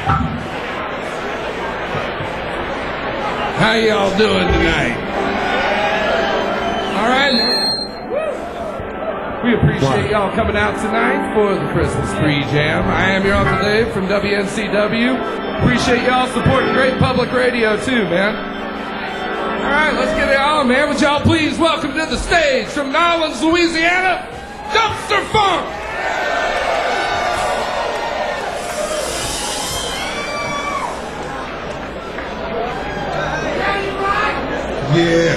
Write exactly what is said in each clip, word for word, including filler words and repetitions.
How y'all doing tonight? All right. We appreciate y'all coming out tonight for the Christmas Spree Jam. I am your Uncle Dave from W N C W. Appreciate y'all supporting great public radio too, man. All right, let's get it on, man. Would y'all please welcome to the stage from New Orleans, Louisiana, Dumpster Funk. Yeah.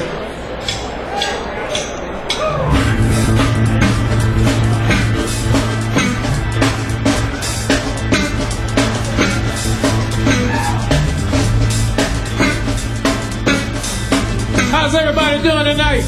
How's everybody doing tonight?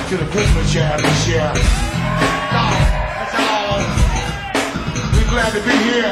to the Christmas jam this year. That's all. We're glad to be here.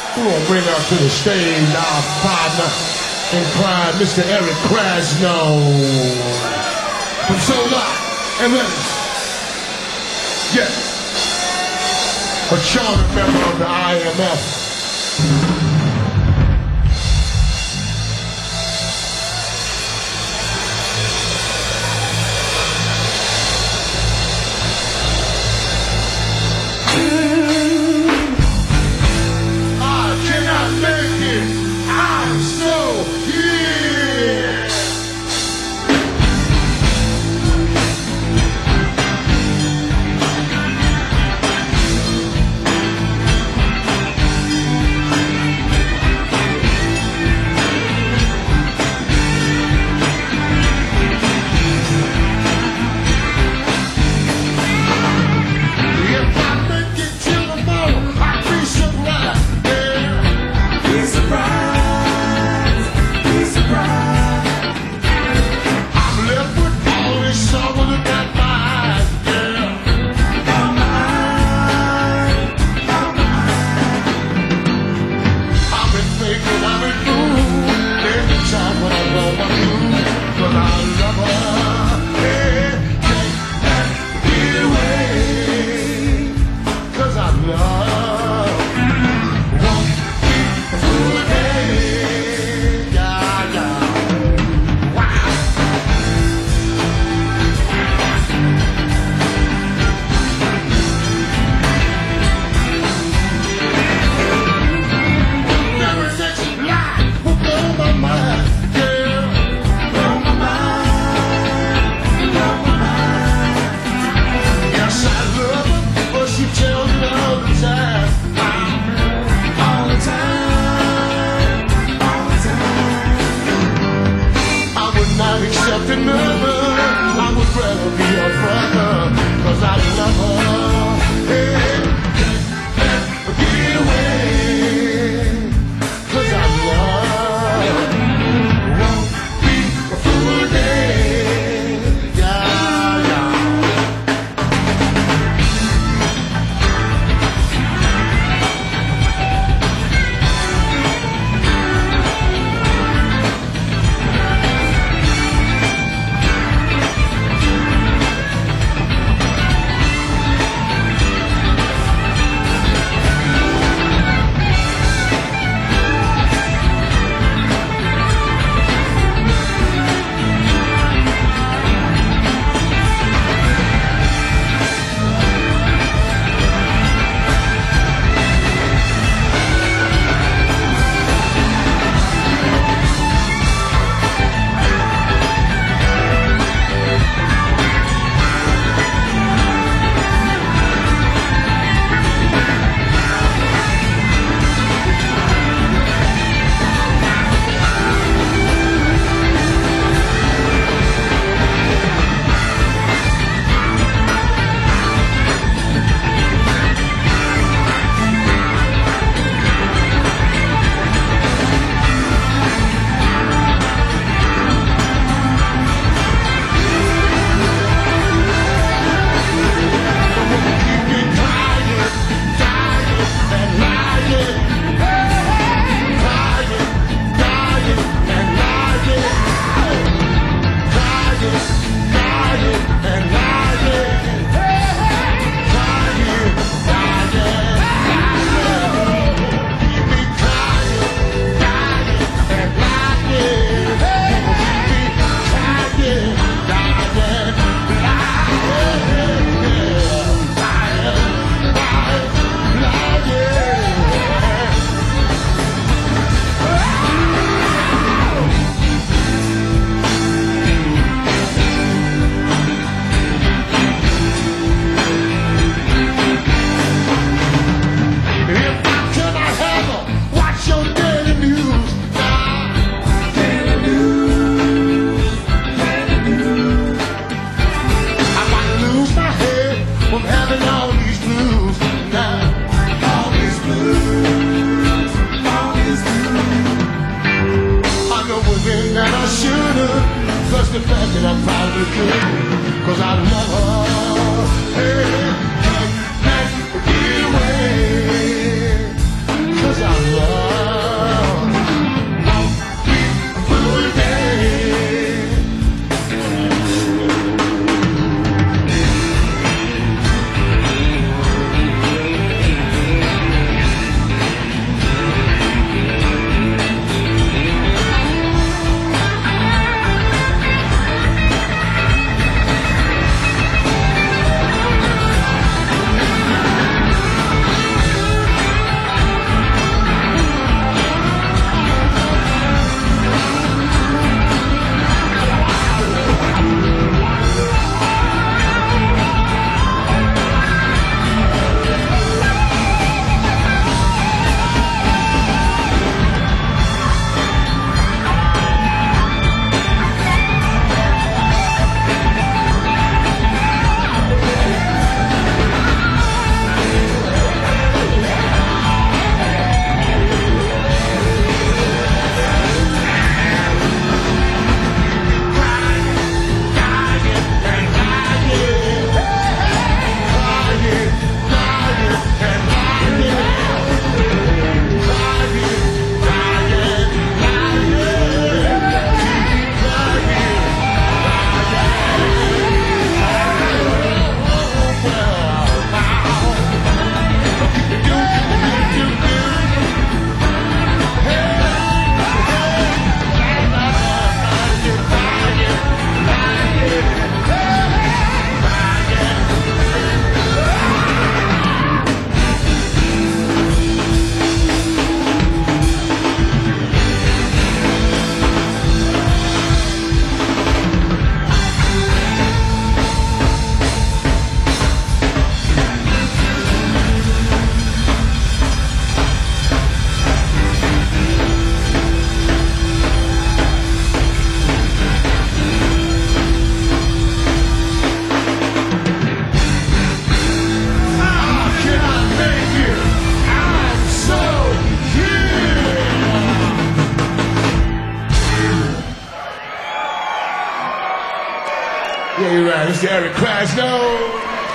We're gonna bring out to the stage our partner in crime, Mister Eric Krasno. From Solar and Venice. Yes. A charter member of the I M F. the fact that I finally could, cause I love her. Hey, can't get away, cause I love her. Yeah, you're right. Mister Eric Krasno.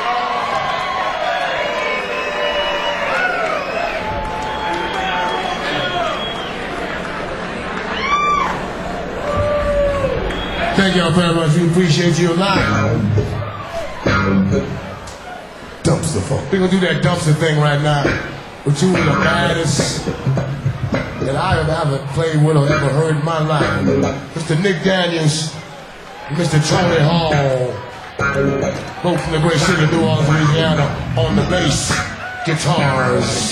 Thank y'all very much. We appreciate you a lot. Dumpster funk. We're gonna do that dumpster thing right now. With two of the baddest that I have ever played with or ever heard in my life. Mister Nick Daniels and Mister Tony Hall. Both from the great city of New Orleans, Louisiana, on the bass guitars.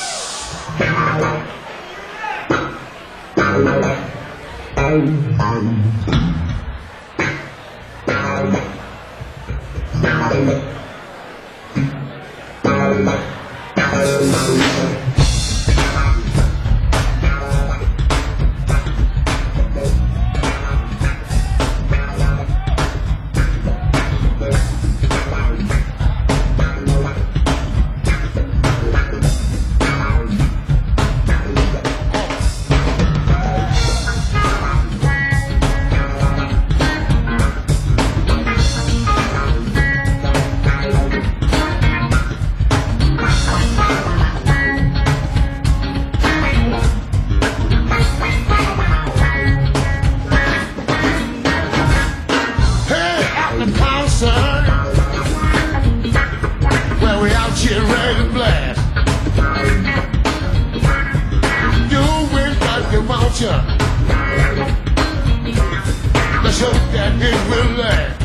Let's hope that it will last.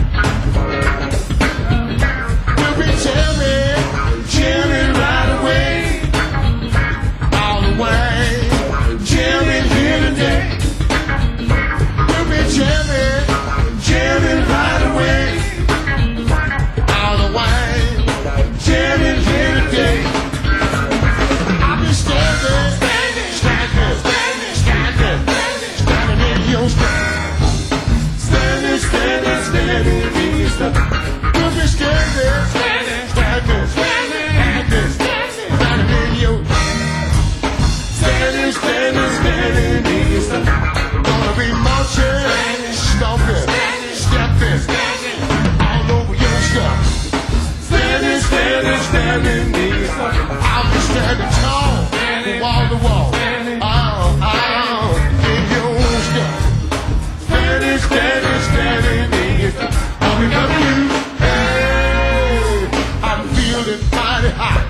We'll be jamming, jamming right away. All the way, jamming here today. We'll be jamming, jamming right away. All the way, jamming here today. I'll be standing, standing, standing, standing, standing in your stand. Standing, standing, standing in your stuff. We'll be standing, standing, standing, standing, standing in your standing, standing, standing in your stuff. Gonna be marching, stomping, stepping all over your stuff. Standing, standing, standing in your stuff. I'll be standing tall, wall to wall, all, all in your stuff. Standing, standing, standing in your stuff. I'll be loving you. Hey, I'm feeling mighty hot.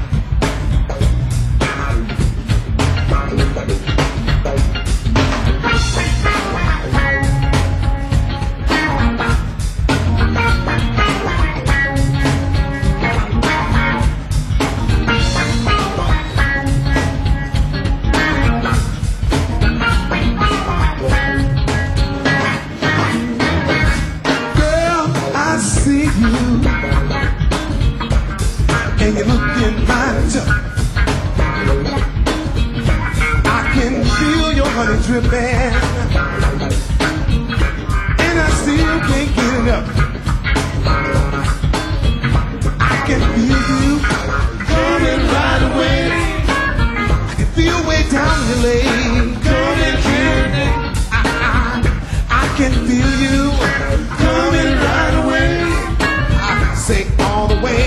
And you're looking mighty tough. I can feel your honey dripping, and I still can't get enough. I can feel you coming right away. I can feel way down your leg coming here. I, I, I can feel you coming right away. I say all the way.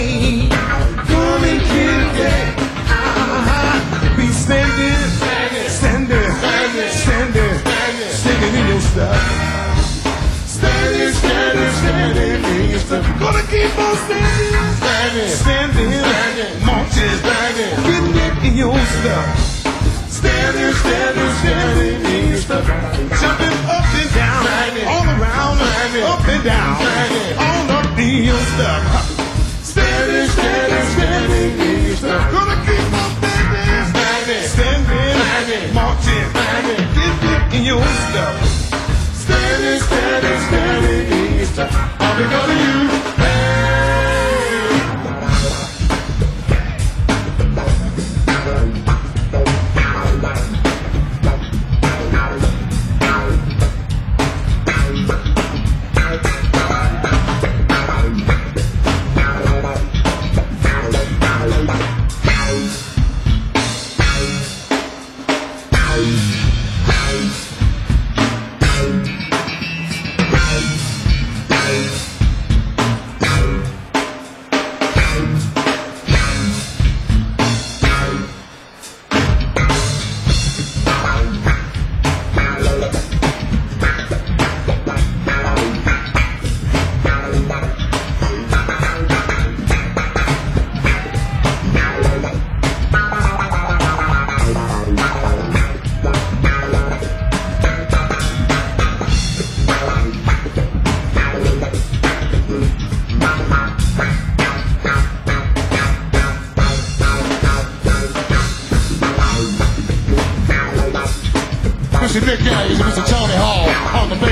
Be standing, standing, standing, standing, standing in your stuff. Standing, standing, standing in your stuff. Gonna keep on standing, standing, standing, marching, getting it in your stuff. Standing, standing, standing in your stuff. Jumping up and down, all around, up and down, all up in your stuff. Standing, standing, standing in your stuff. Gonna keep on standing, standing, standing, marching, getting it in your stuff. Standing, standing, standing in your stuff. I'll be going to you.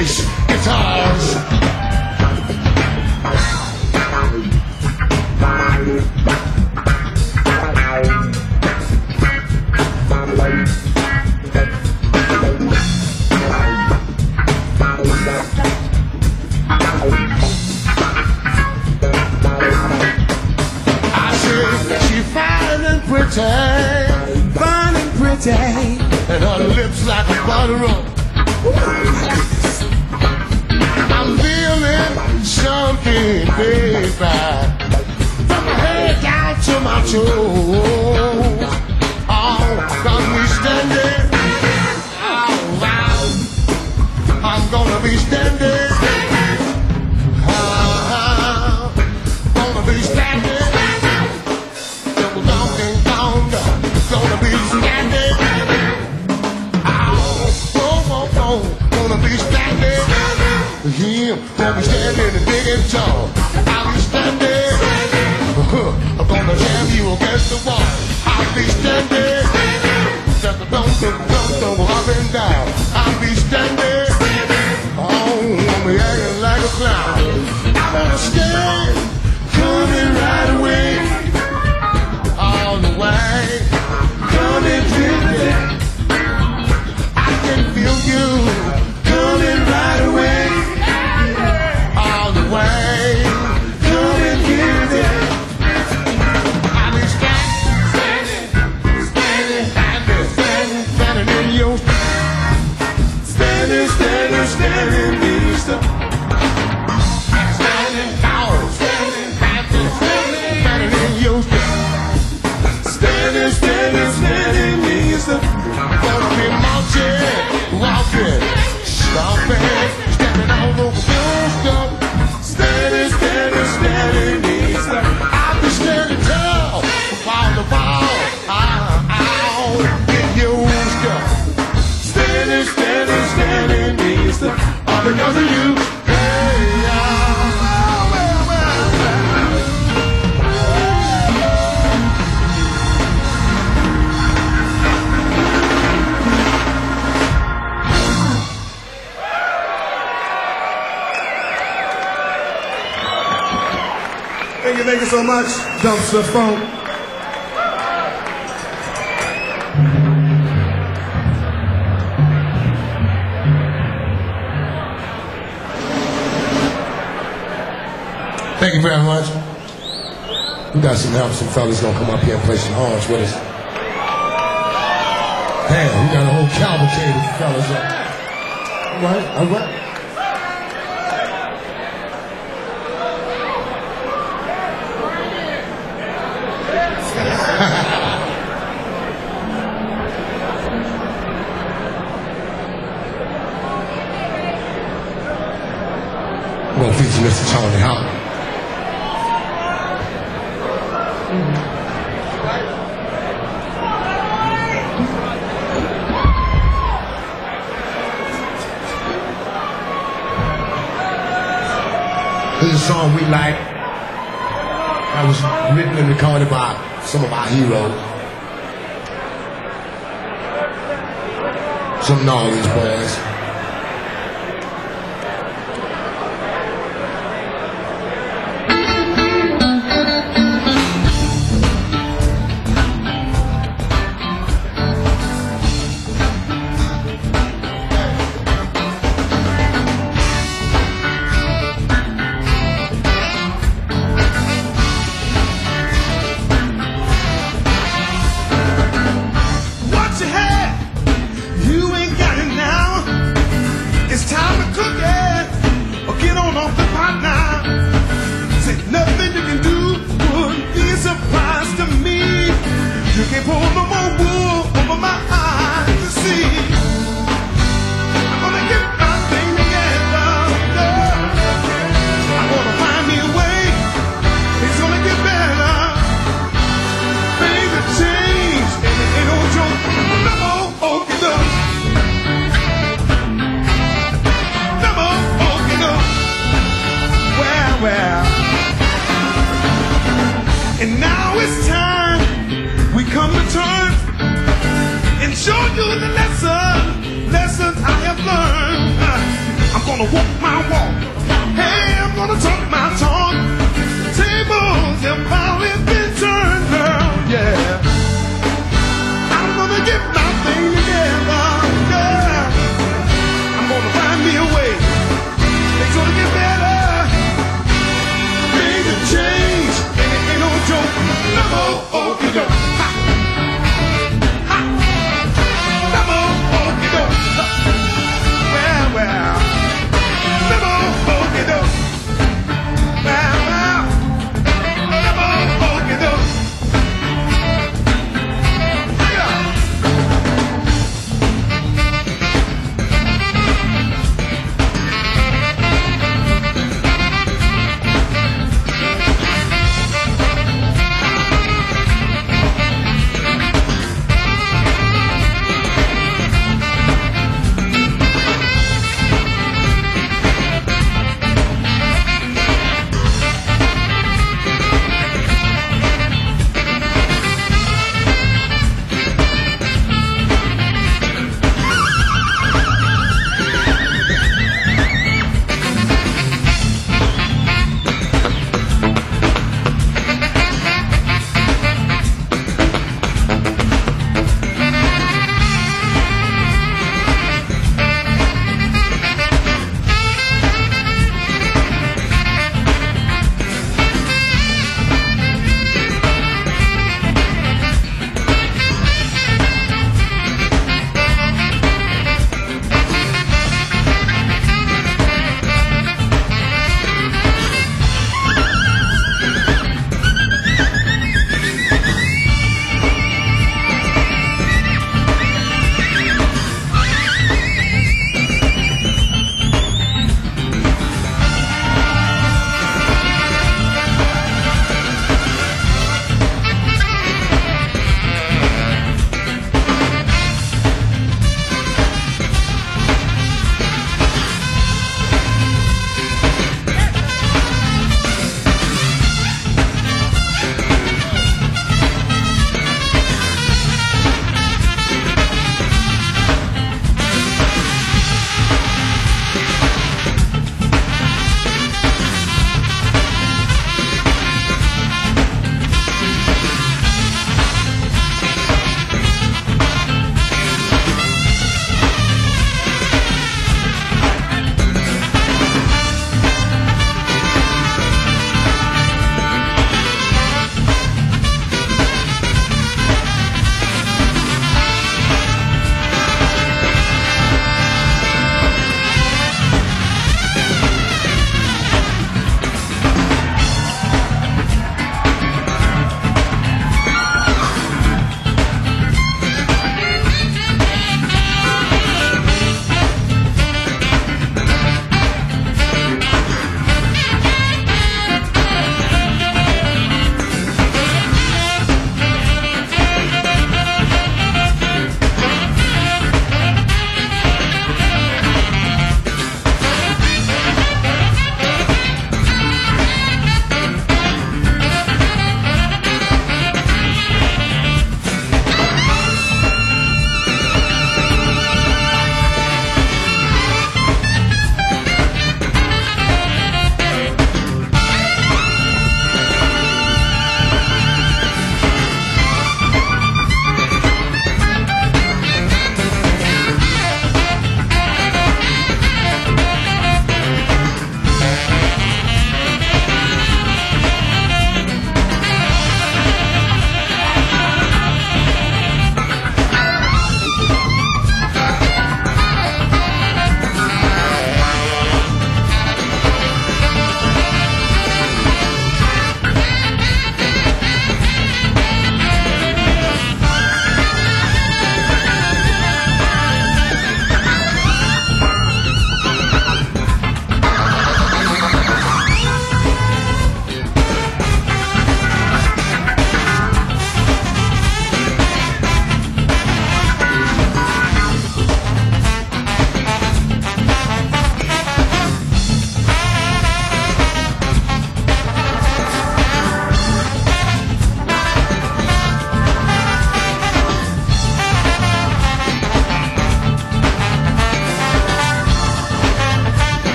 bass guitars. Fine and pretty, and her lips like a butter roll. I'm feeling something, baby, from my head down to my toes. Oh, got me standing. Oh, wow. I'm gonna be standing. Oh, gonna be standing. Gonna be standing. Oh, oh, oh, gonna be standing. Yeah, gonna be standing and big and tall. I'll be standing. Uh-huh. I'm gonna jam you against the wall. I'll be standing. Just don't, don't, don't, don't go up and down. I'll be standing. Oh, I'll be acting like a clown. I wanna stand, coming right away. All the way. Coming vivid, I can feel you coming right away, all the way, coming vivid. I'll be standing, standing, standing, standing, standing in your, standing, standing, standing, Mister Standing, standing, standing, standing, standing in your. Standing, standing, standing means the gonna be marching, walking, stomping, stepping all over your stuff. Standing, standing, standing means the I'll be standing tall, wall to wall, I'll, I'll get your stuff. Standing, standing, standing means the all because of you. Hey, oh, well, well, well. Thank you, thank you so much, Dumpster Funk. Thank you very much. We got some help, some fellas gonna come up here and play some horns with us. Damn, we got a whole cavalcade of fellas up. All right, all right. I'm gonna feature Mister Tony Hawk. This is a song we like. That was written and recorded by some of our heroes. Some of all these boys. Show you the lesson, lessons I have learned. I'm I'm gonna walk my walk. Hey, I'm gonna talk my talk. Tables have finally been turned, girl. Yeah. I'm gonna get my thing together, girl. I'm gonna find me a way. Things gonna get better. Things have changed, and it ain't no joke. No more okey doke. Ha. Ha. No more okey doke. Well, well. No more okey doke. Well,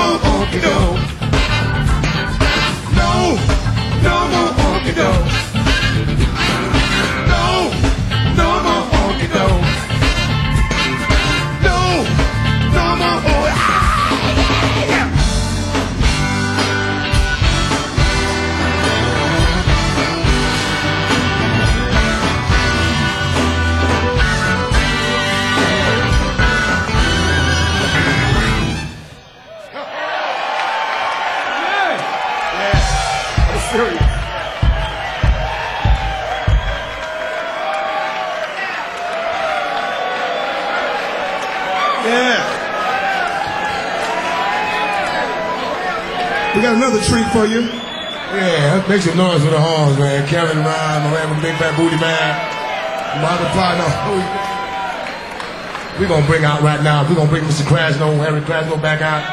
more honky doke. No, no more honky doke. No, no more honky doke. No, no more honky doke. Serious. Yeah. We got another treat for you. Yeah, make some noise for the horns, man. Kevin Ryan, my man with the big fat booty man. My other partner. We're gonna bring out right now. We're gonna bring Mister Krasno, Harry Krasno back out.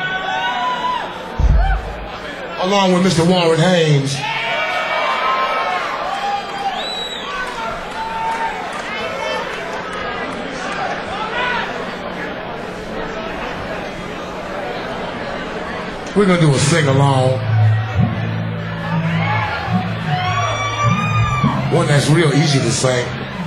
Along with Mister Warren Haynes. We're gonna do a sing-along. One that's real easy to sing.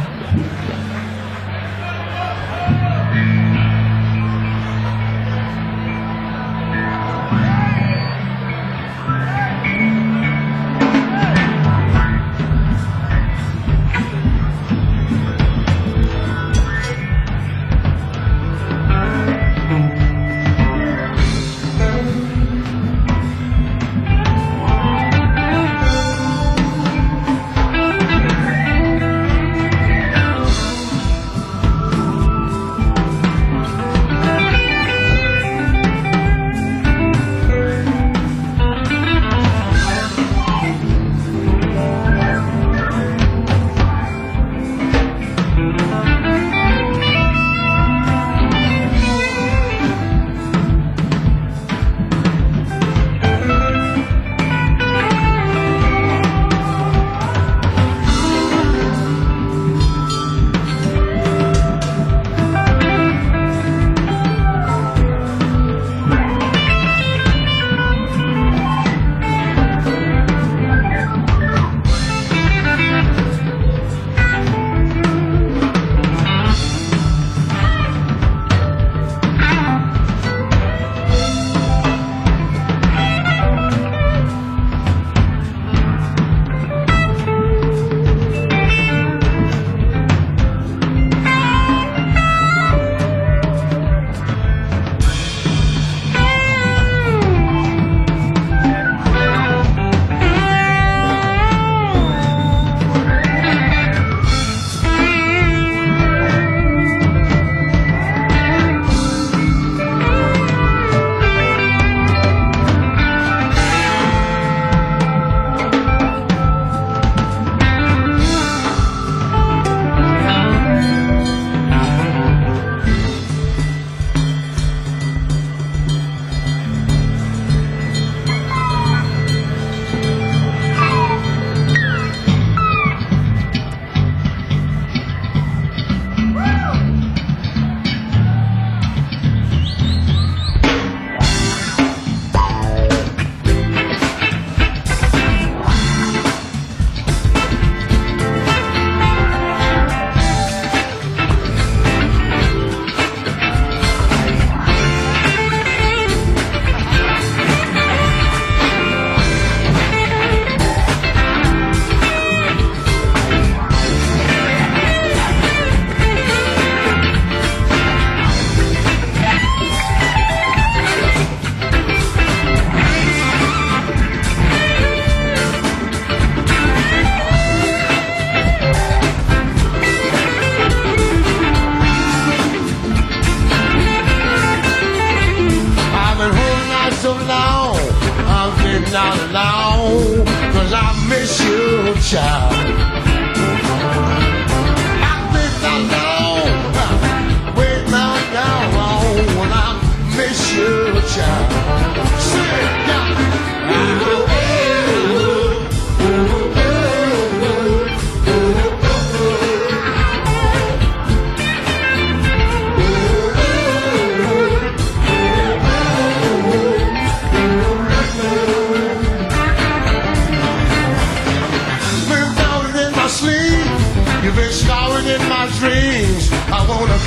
not alone, 'cause I miss you, child. I've been alone, waiting on down when I miss you, child. Sit down.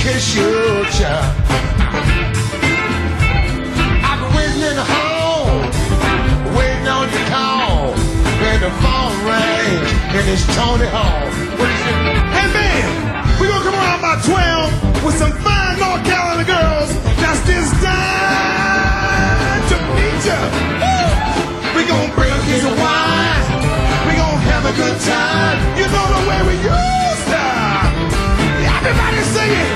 kiss you, child. I've been waiting in the hall, waiting on your call. When the phone rings and it's Tony Hall. What is it? Hey man, we gonna come around by twelve with some fine North Carolina girls that's designed to meet ya. Woo! We gonna bring a case of wine. We gonna have a good time. You know the way we used to. Everybody sing it.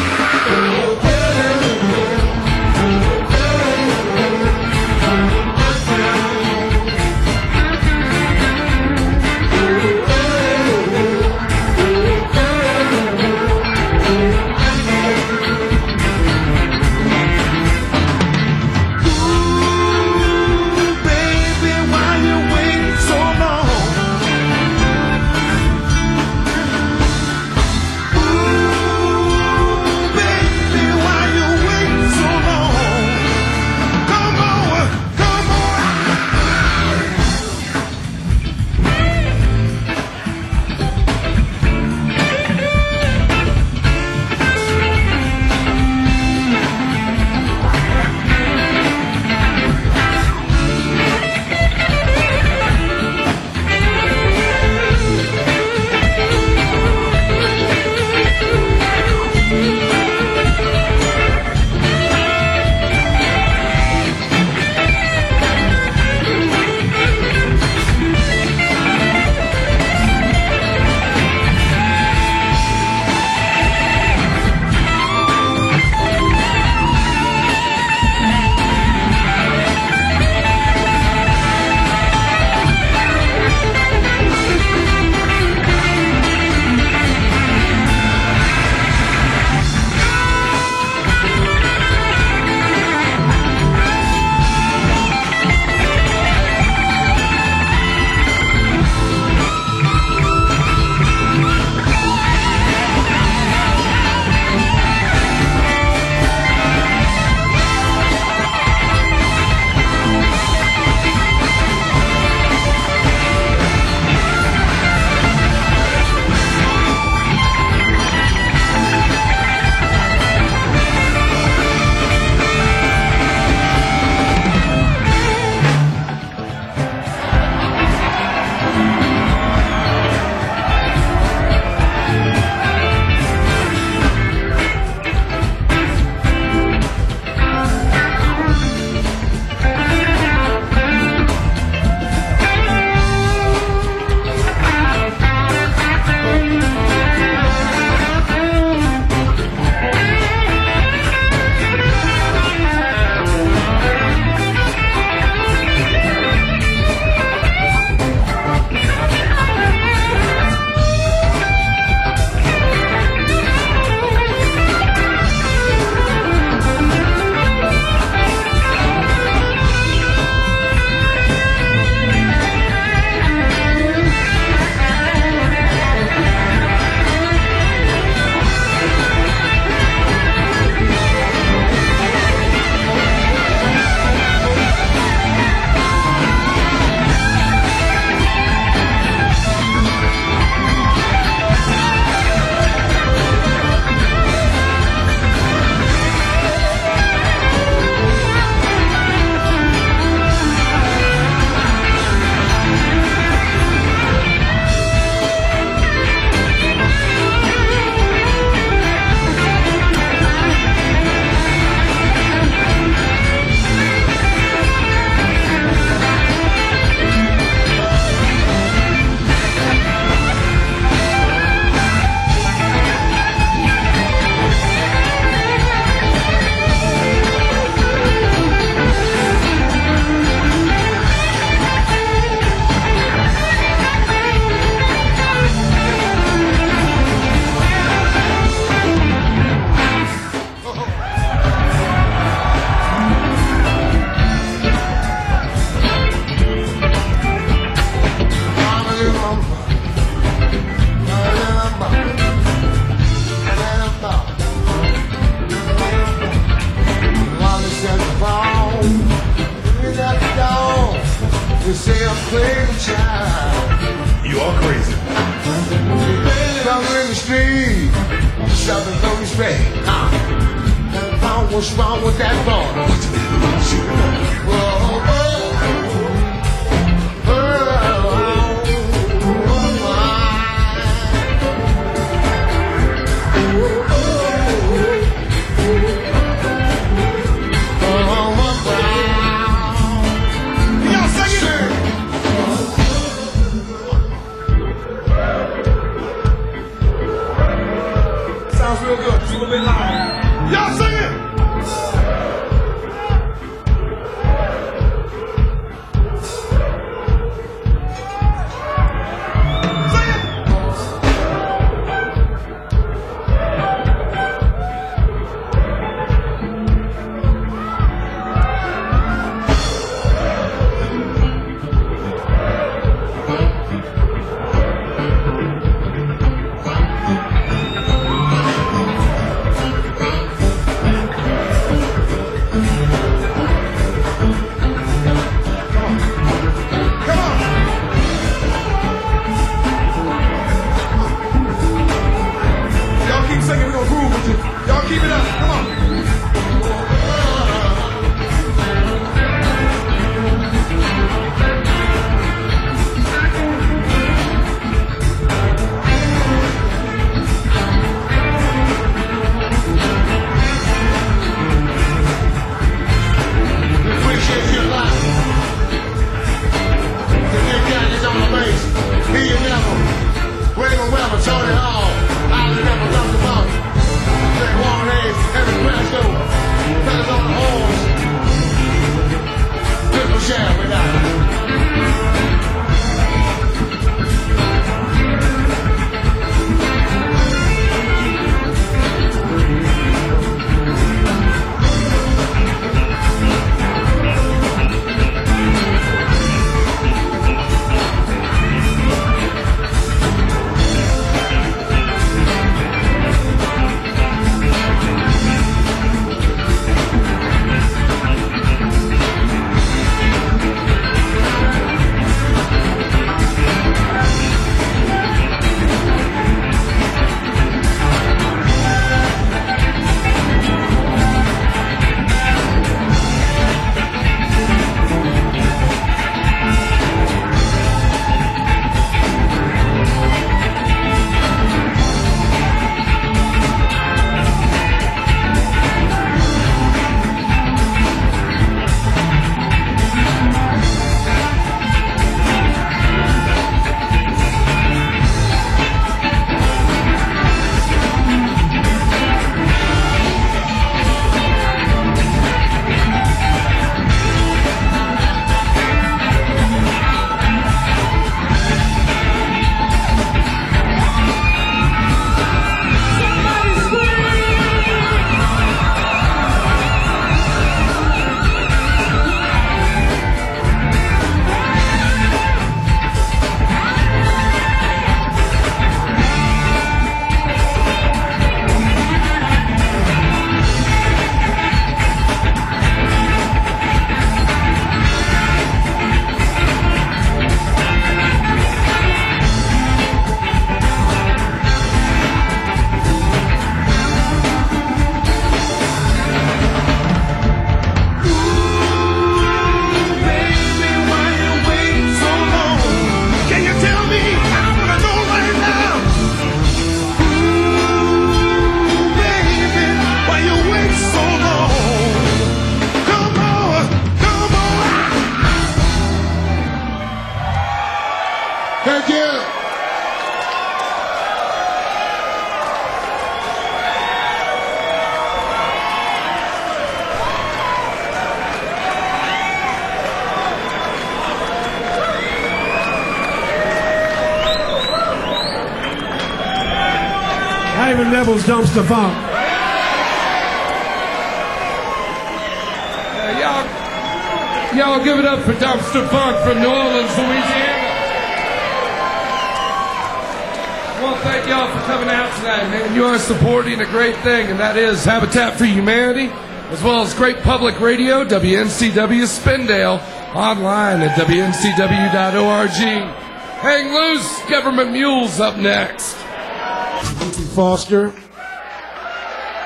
You say I'm crazy, child. You are crazy. Somewhere in the street, shopping from the street. respect. Uh, what's wrong with that bar? Whoa, whoa. Real good, just a little bit louder. Y'all sing it! Keep it up, come on. Appreciate your life. The big guy is on the bass. He and Neville. Raymond Weber, Tony Hall. I never talked about it. Warren Hayes, Eric Glasgow, fellas on the horns. Triple share without it. Thank you. Ivan Neville's Dumpster Funk. Uh, y'all, y'all give it up for Dumpster Funk from New Orleans, Louisiana. Well, thank y'all for coming out tonight, man. You are supporting a great thing, and that is Habitat for Humanity, as well as great public radio, W N C W Spindale, online at W N C W dot org. Hang loose, Government Mules up next. Foster.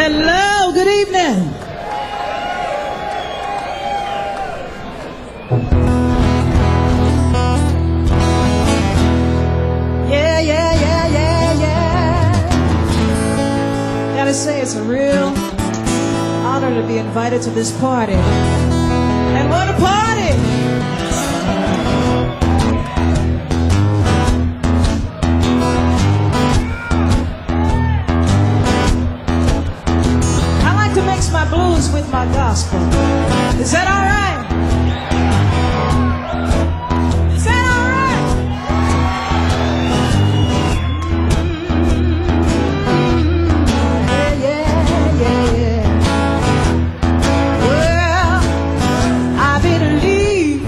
Hello, good evening. Yeah, yeah, yeah, yeah, yeah. Gotta say, it's a real honor to be invited to this party. And what a party! I like to mix my blues with my gospel. Is that all right? Is that all right? Yeah, yeah, yeah, yeah. Well, I believe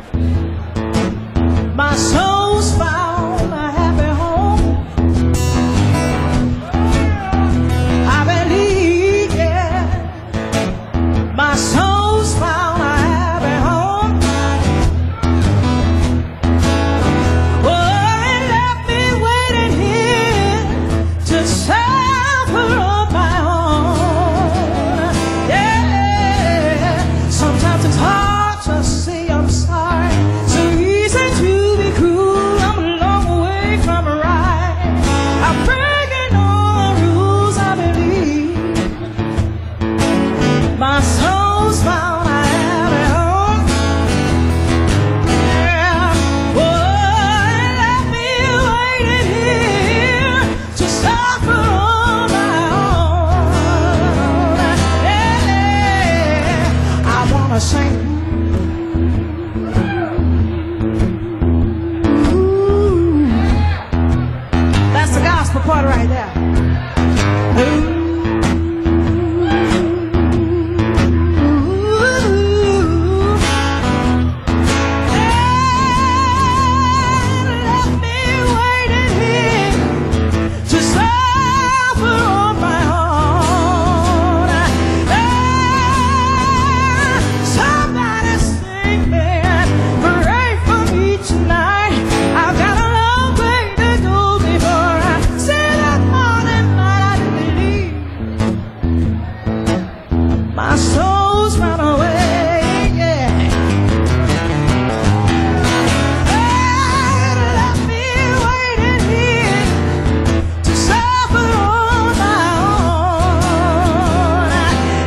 my soul's found a happy home. I believe, yeah, my soul's found a happy home. Oh, it left me waiting here to suffer on my own. Yeah, sometimes it's hard to say I'm sorry. So easy to be cruel. I'm a long way from right. I'm breaking all rules. I believe my soul's found a happy home. Yeah. Oh, it left me waiting here to suffer on my own. Yeah. I wanna sing. Ooh. That's the gospel part right there. Ooh. Left me waiting here to suffer on my own. Somebody sing me, pray for me tonight. I've got a long way to go before I see that morning light. I believe my soul's run away, yeah. It left me waiting here to suffer on my own.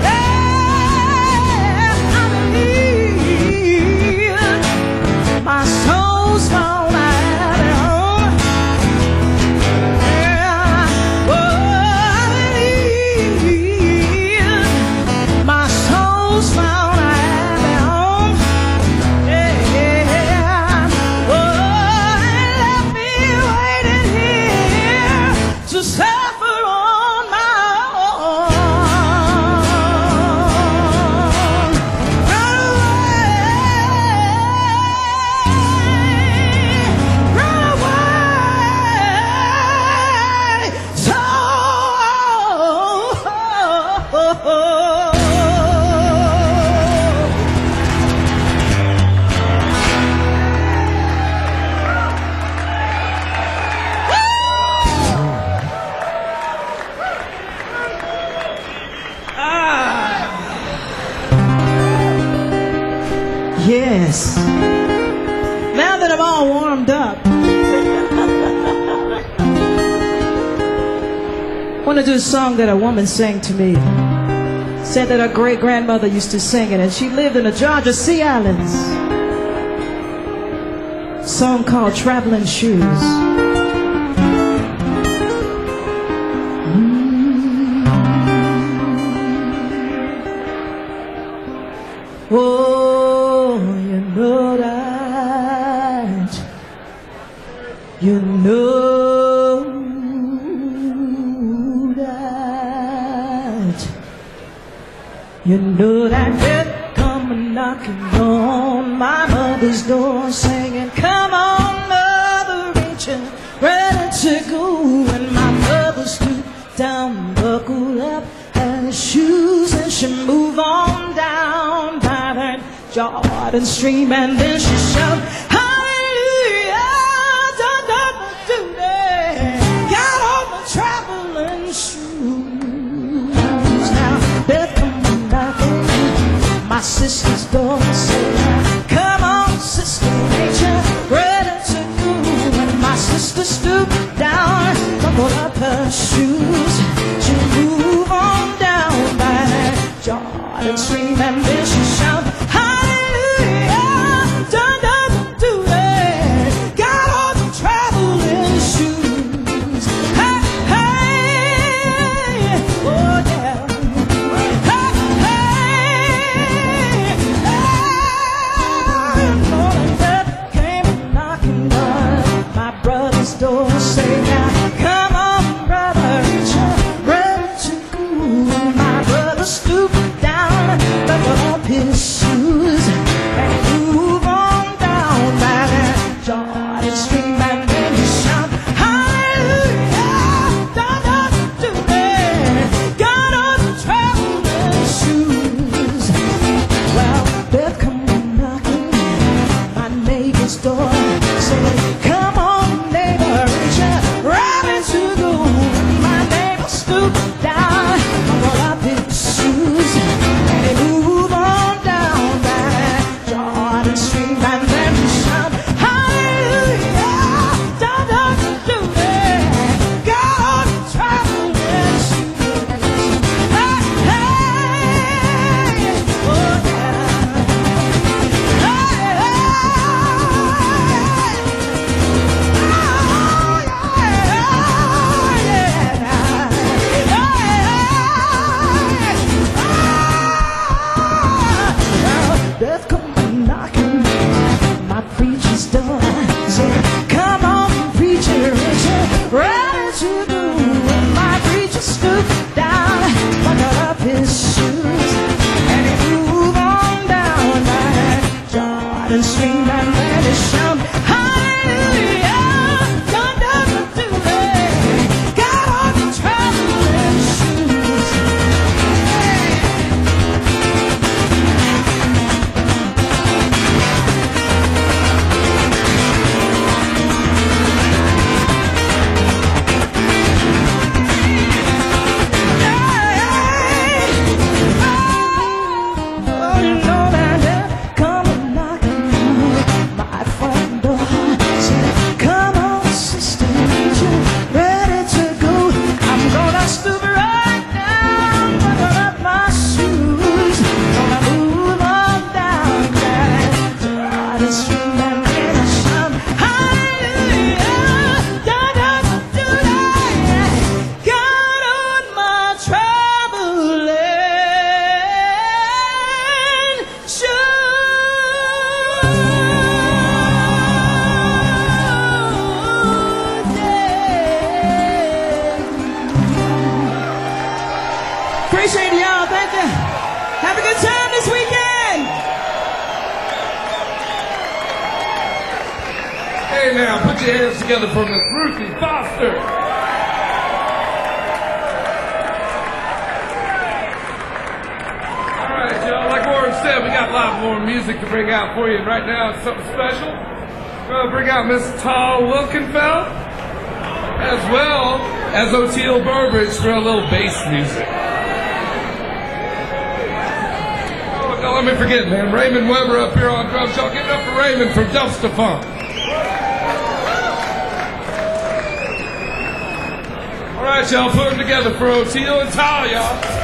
Yeah, I believe my soul's found a happy home. Yeah, oh, I believe my soul's found a happy home. Yeah, oh, it left me waiting here to suffer on my own. Run away, run away, so. Yes. Now that I'm all warmed up, I want to do a song that a woman sang to me. Said that her great grandmother used to sing it, and she lived in the Georgia Sea Islands. A song called Traveling Shoes. Oh, you know that, you know that, you know that death come knocking on my mother's door, singing, come on, mother, ain't you ready to go? And my mother stooped down, buckled up her shoes, and she moved on down by that Jordan stream, and then she shouted, hallelujah, da da da da, got on my traveling shoes. sister's door, saying, come on, sister, ain't you ready to go? When my sister stooped down, buckled up her shoes, she moved on down by that Jordan Stream, and then she shouted, hallelujah, done, done, do that, got on some traveling shoes. Hey, hey, oh yeah. Door, say now, come on, brother, ain't you ready to go? My brother stooped down, buckled up his shoes, and he moved on down by that Jordan Stream, and then he shouted, hallelujah, da da do that, got on the traveling shoes. Well, they're coming knocking my neighbor's door, saying, come on, to go. My neighbor stooped down, buckled up his shoes, and he moved on down that Jordan Stream, and then he shouted, hallelujah, da da do that, got on the traveling shoes. Hey, hey, oh yeah. Hey, death come knocking my preacher's door, saying, come on, preacher, ain't you ready to go? My preacher stooped down, buckled up his shoes, and he moved on down that Jordan Stream, and then he shouted, hallelujah, done, done, do that, got on the traveling shoes. Appreciate y'all. Thank you. Have a good time this weekend. Hey now, put your hands together for Miss Ruthie Foster. All right, y'all. Like Warren said, we got a lot more music to bring out for you. And right now, it's something special. We're going to bring out Miss Tal Wilkenfeld, as well as Oteil Burbridge for a little bass music. Don't let me forget, man. Raymond Weber up here on drums. Y'all give it up for Raymond from Dumpster Funk. All right, y'all. Put them together for Oteil and Tal, y'all.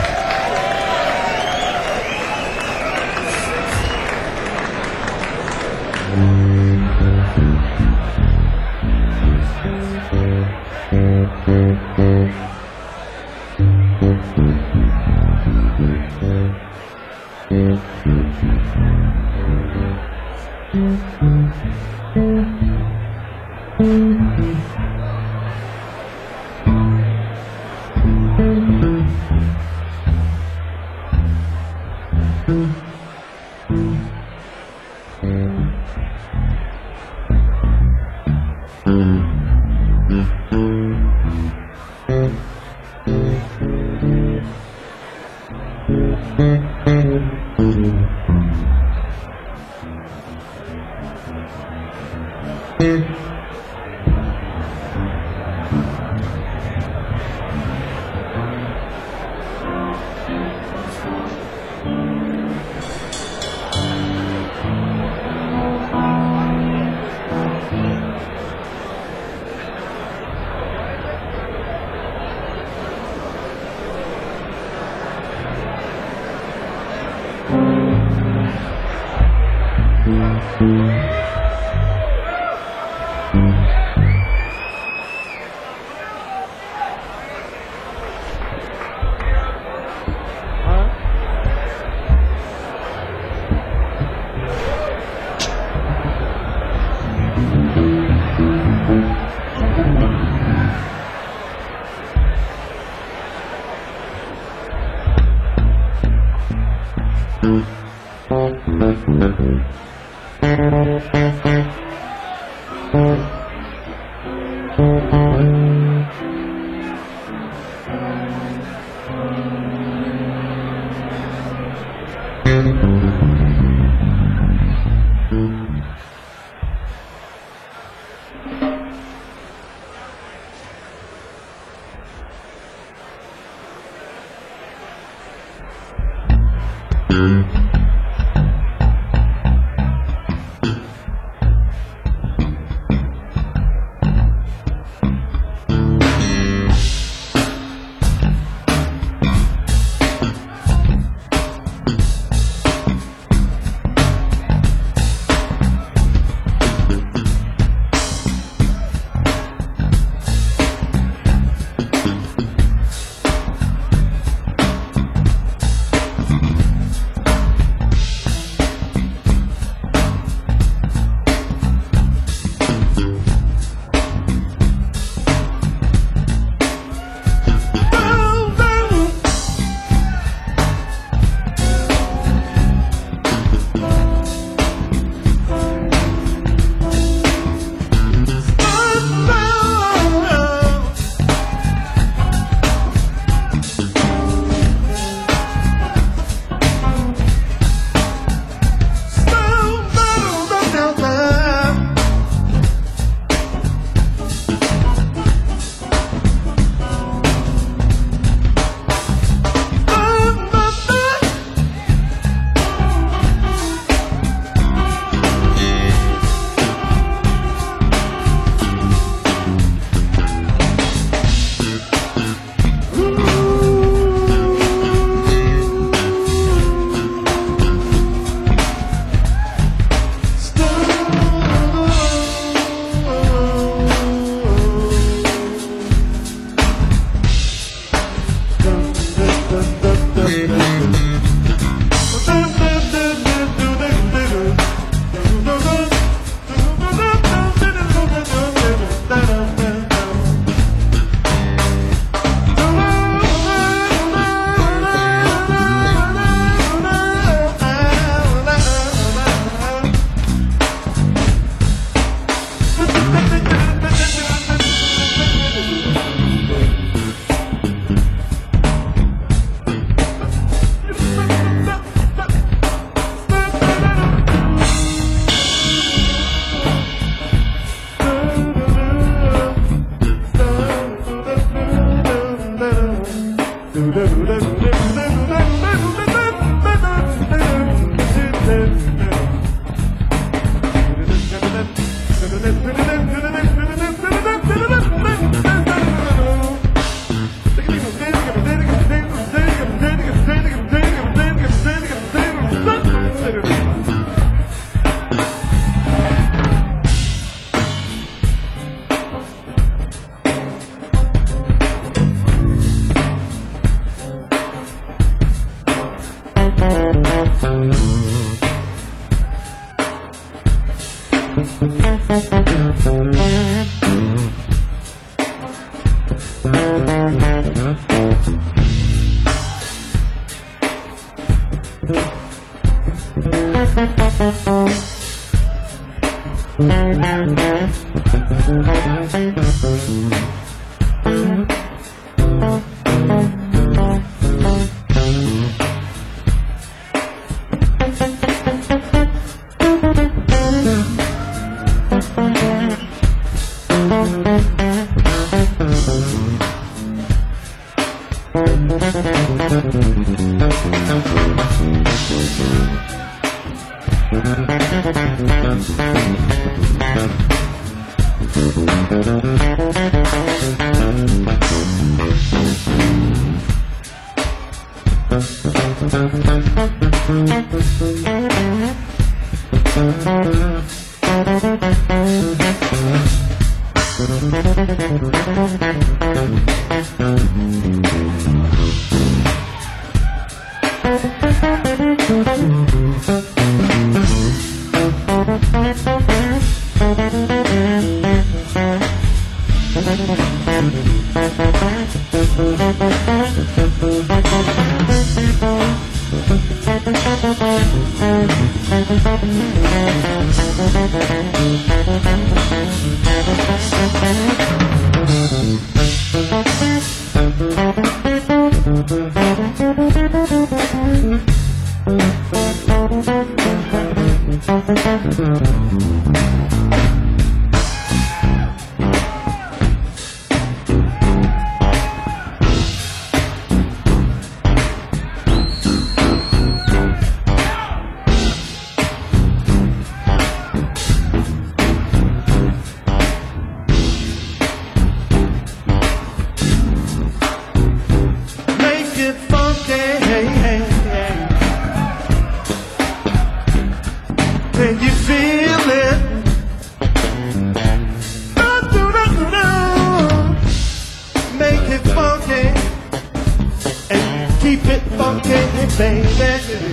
baby.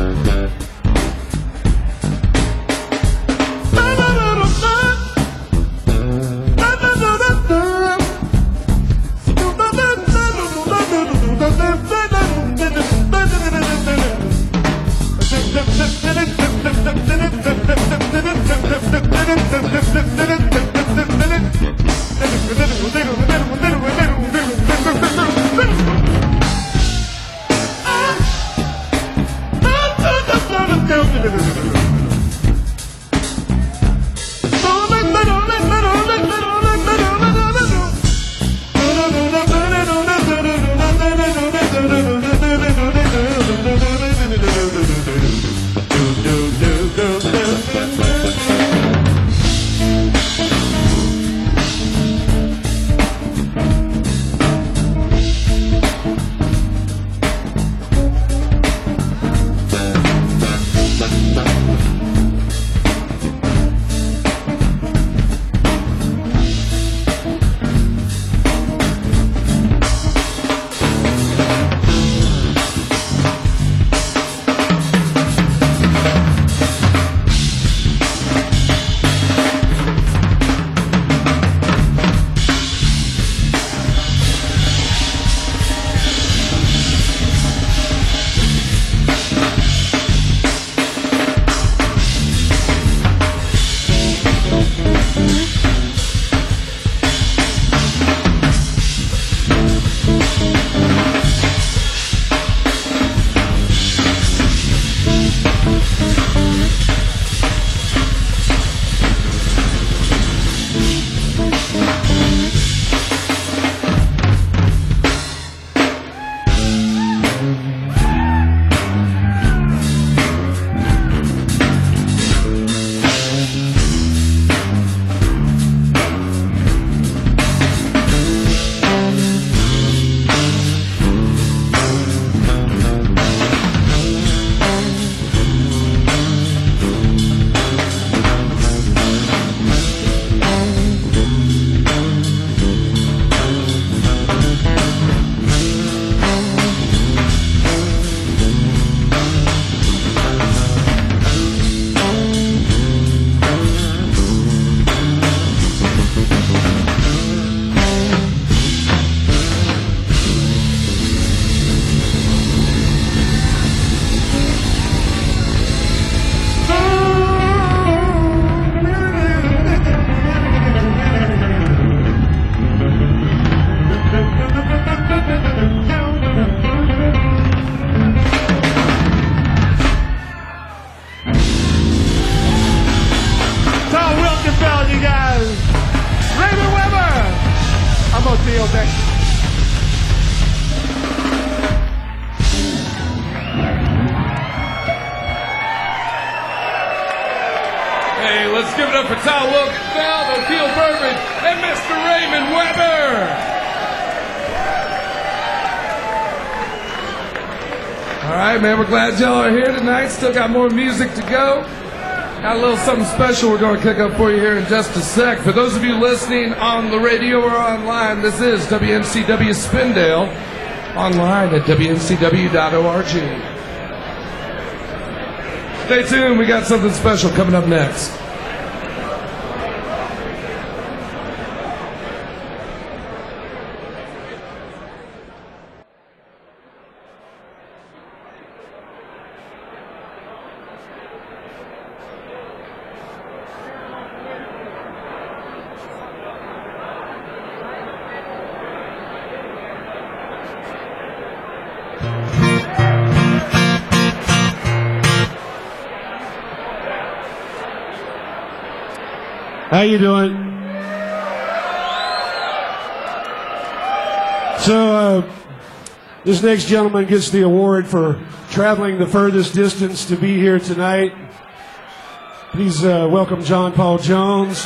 Hey, let's give it up for Tom Wilkenfeld, Oteil Burbridge, and Mister Raymond Weber. All right, man, we're glad y'all are here tonight. Still got more music to go. Got a little something special we're going to kick up for you here in just a sec. For those of you listening on the radio or online, this is W N C W Spindale, online at W N C W dot org. Stay tuned, we got something special coming up next. How you doing? So, uh, this next gentleman gets the award for traveling the furthest distance to be here tonight. Please uh, welcome John Paul Jones.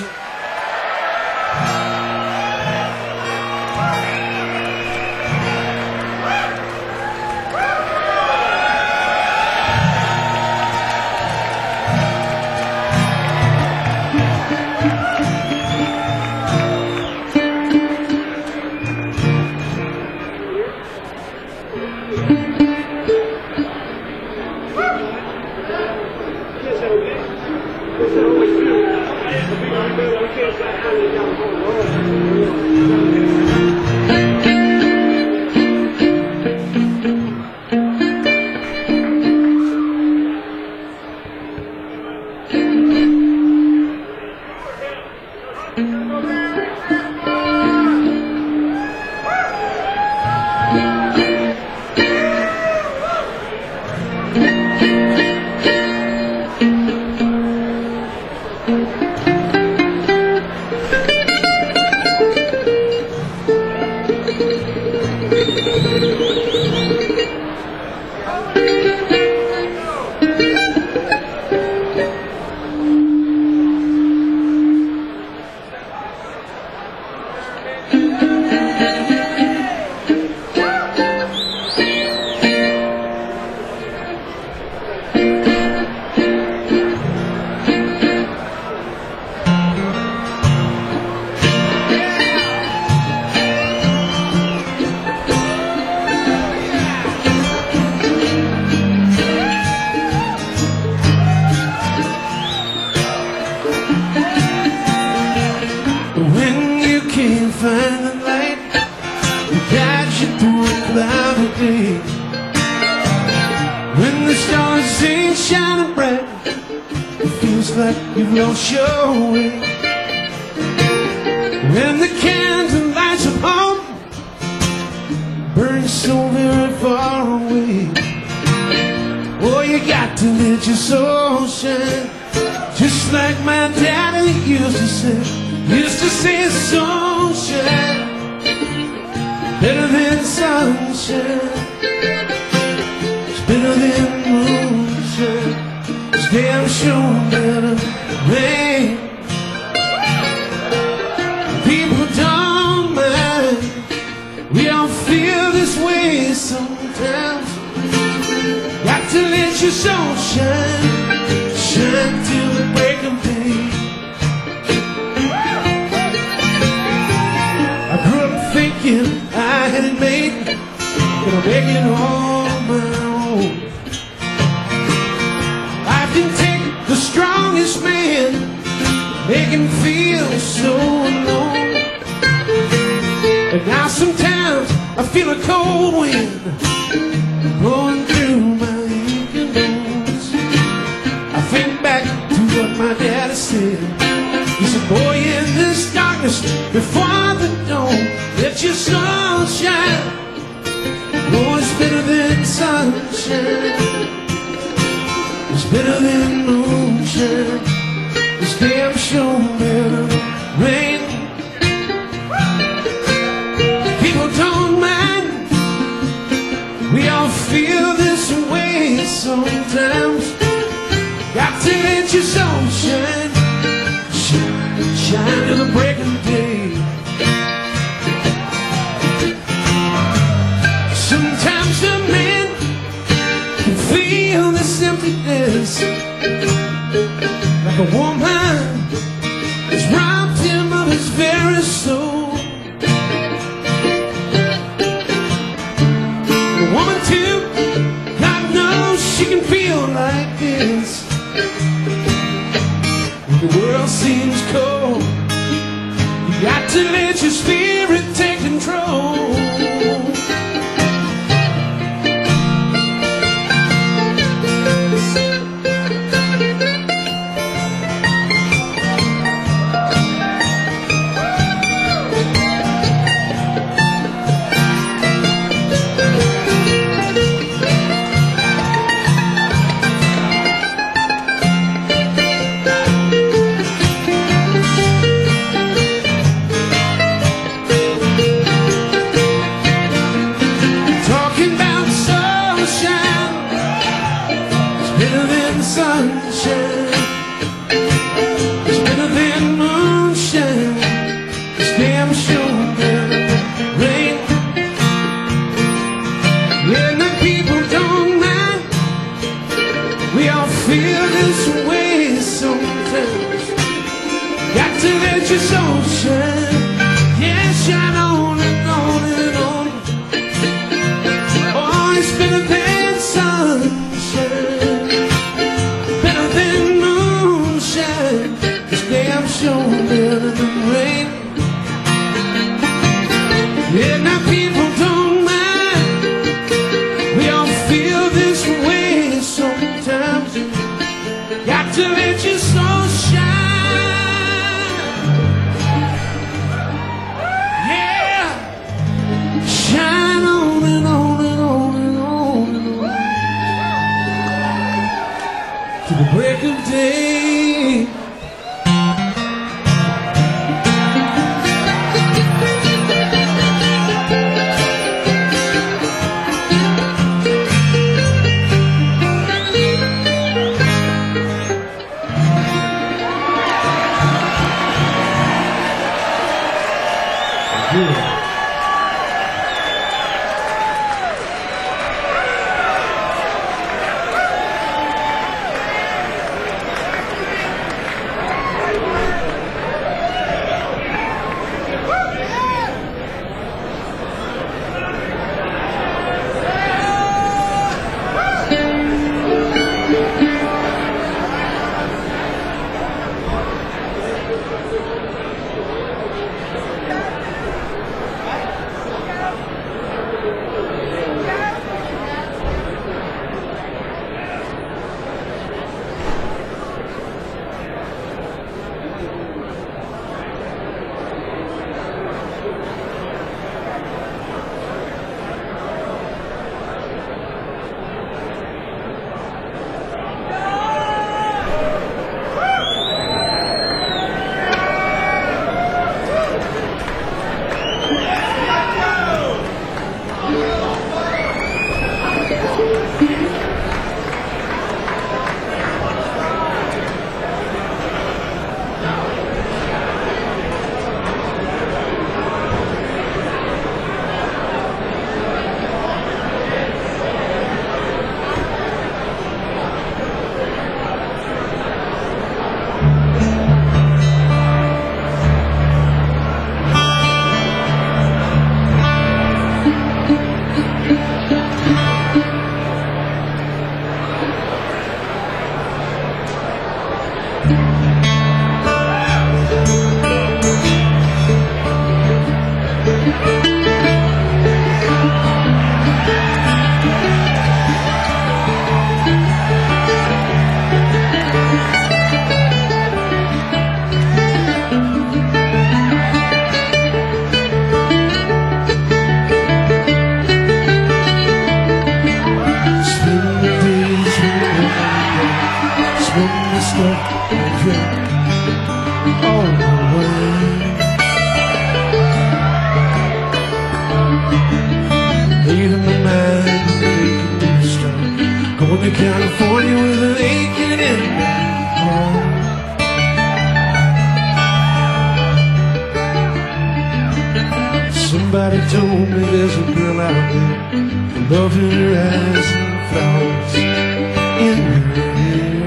Better than moonshine, this damn show better than rain. good. California with an aching in my heart. Somebody told me there's a girl out there, love in her eyes and flowers in her hair.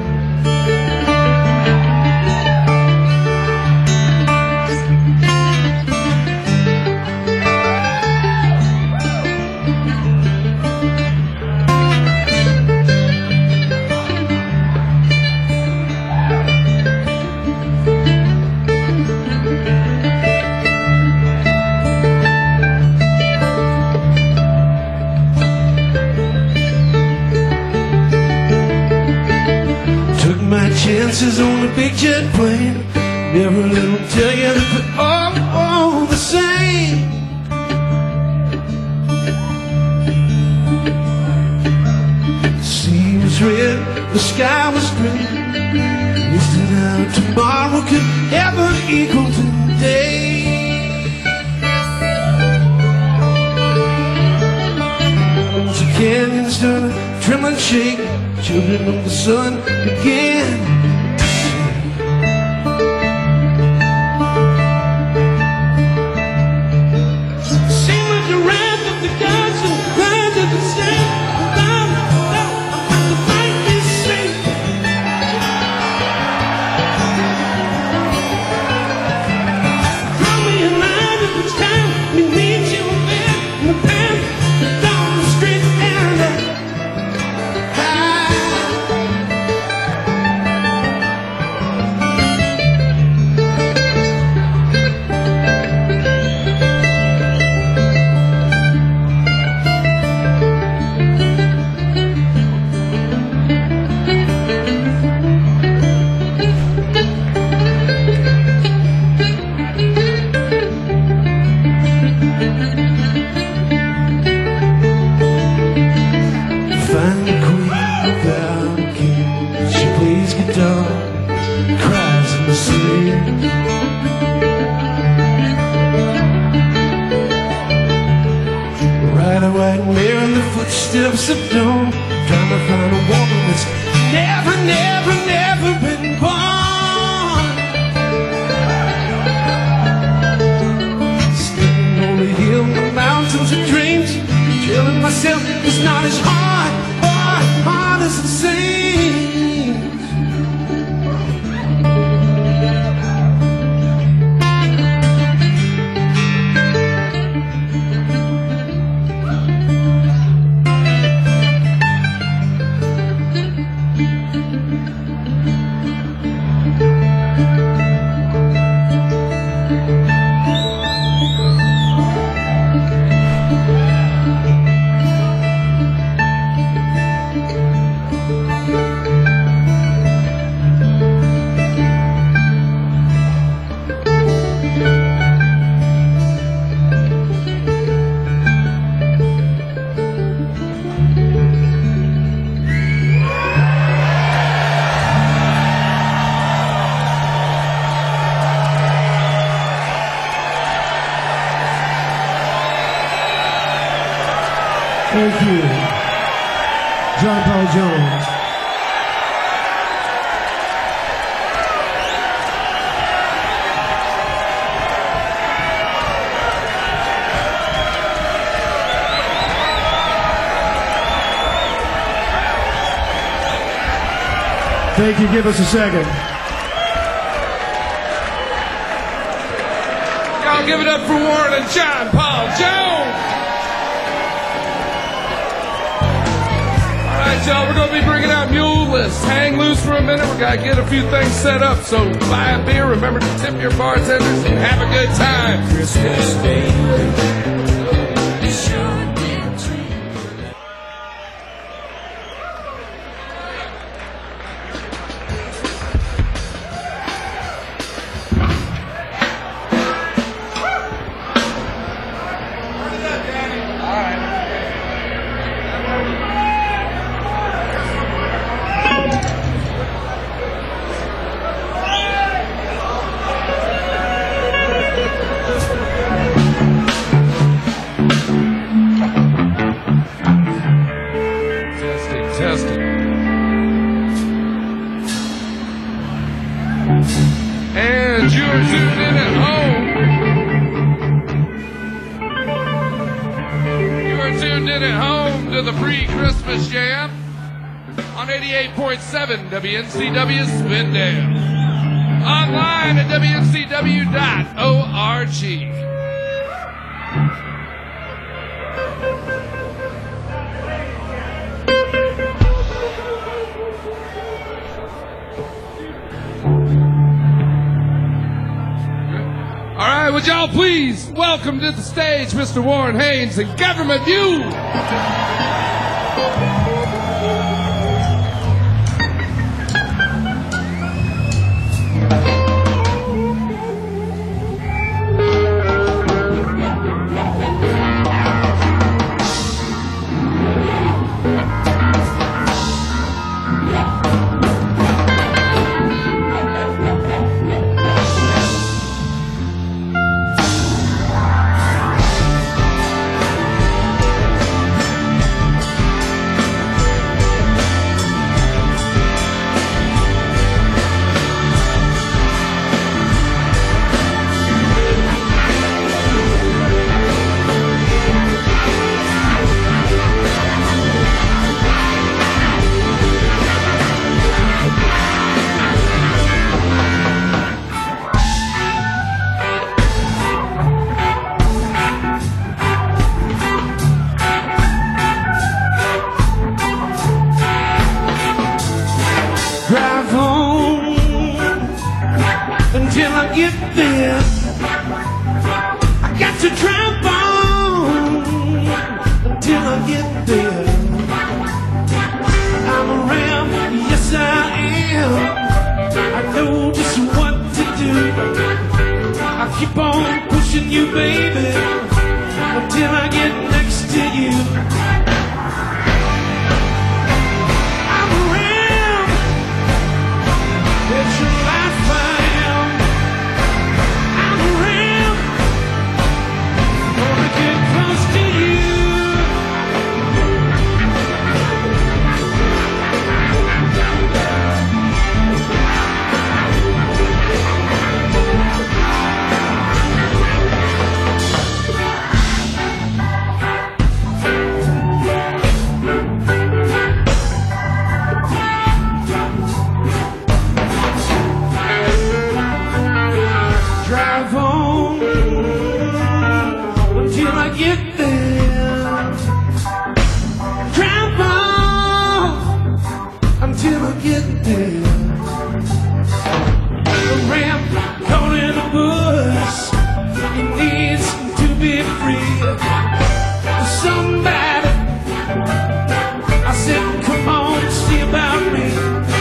Chances on a big jet plane, never let them tell you that we're all, all the same. The sea was red, the sky was green. Wasted out tomorrow could ever equal today. So canyons turn to tremble and shake. Children of the sun begin. Footsteps of dawn, trying to find a woman that's never, never, never been born. yourself is not as hard, hard, hard as it seems. Thank you, John Paul Jones. Thank you. Give us a second. Y'all give it up for Warren and John Paul Jones. All right, y'all, we're going to be bringing out Mule List. Hang loose for a minute. We're going to get a few things set up. So buy a beer. Remember to tip your bartenders and have a good time. Christmas Day. And you're tuned in at home. You're tuned in at home to the pre-Christmas jam on eighty-eight point seven W N C W Spindale. Online at W N C W dot org. All right, would y'all please welcome to the stage Mister Warren Haynes and Government Mule. Drive home until I get there. I got to drive on until I get there. I'm around, yes I am. I know just what to do. I keep on pushing you, baby, until I get next to you. It's your life I am. I'm around. Gonna get close to you. I get there. Drive on until I get there. The ramp caught in a bus. He needs to be free. Somebody, I said, come on, see about me.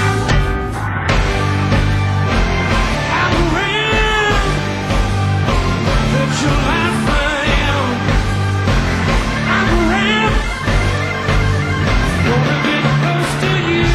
I'm around, let your light find. I'm around, gonna get close to you.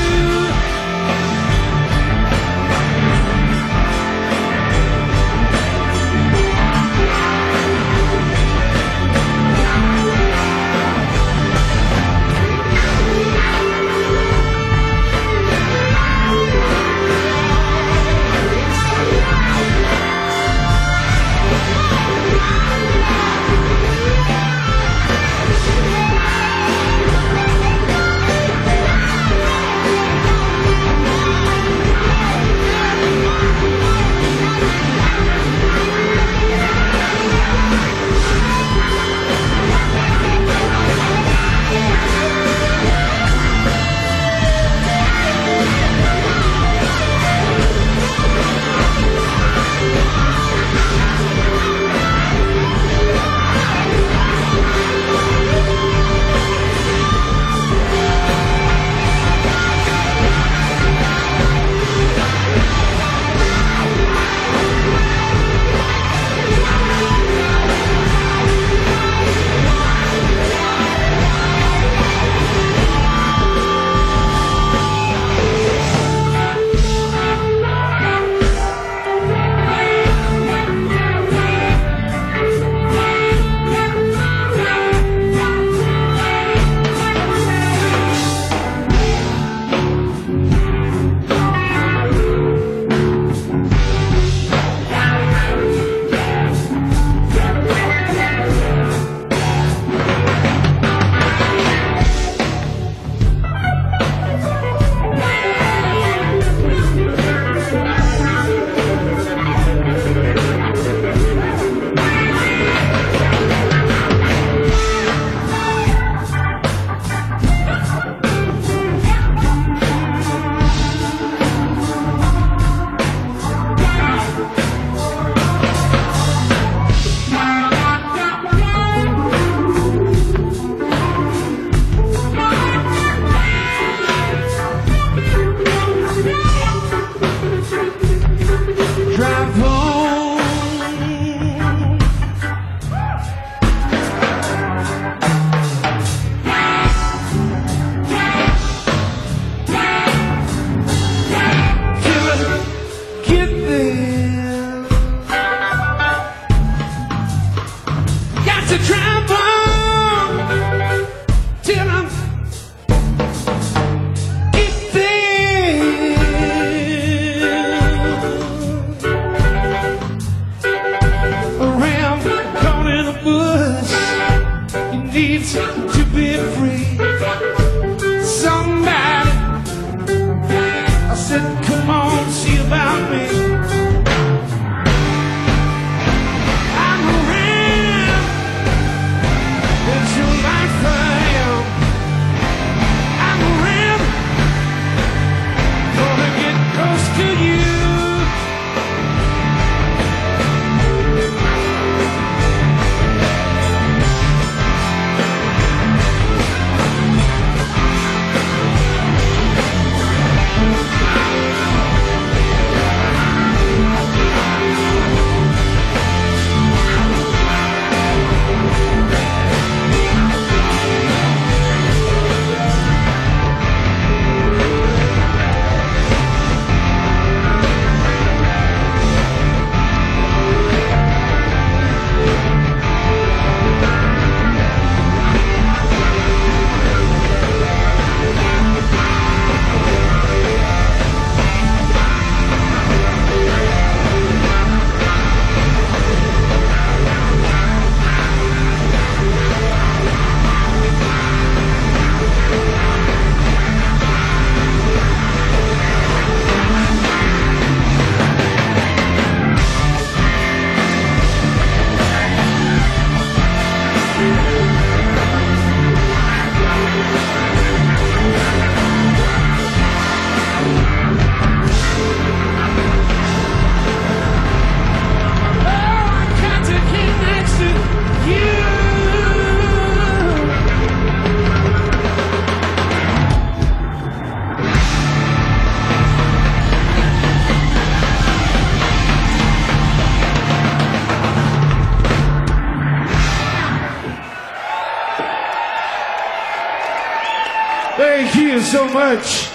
you so much.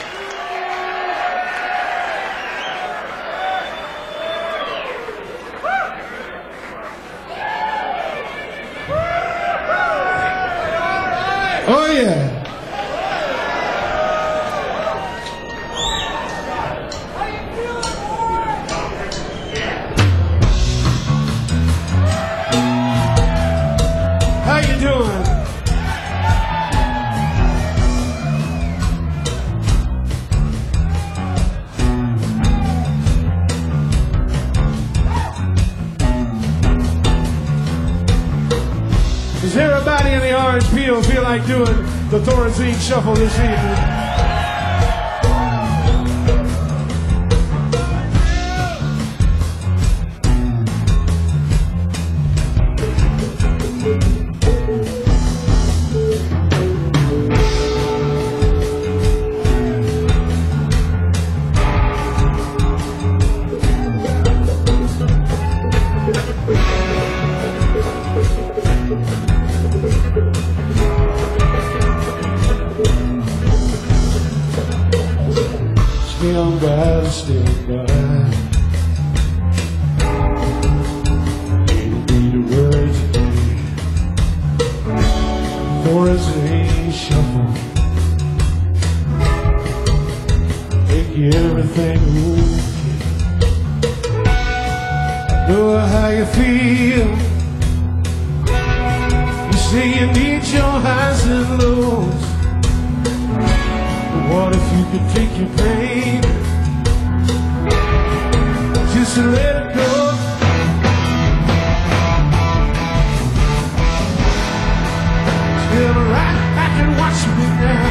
Oh, yeah. How you doing? Does everybody in the orange peel feel like doing the Thorazine Shuffle this evening? Stand by, stand by. Ain't need a word today. Thorazine Shuffle. Make everything okay. Know how you feel. You say you need your highs and lows. What if you could take your pain, just to let it go? Stand right back and watch me now.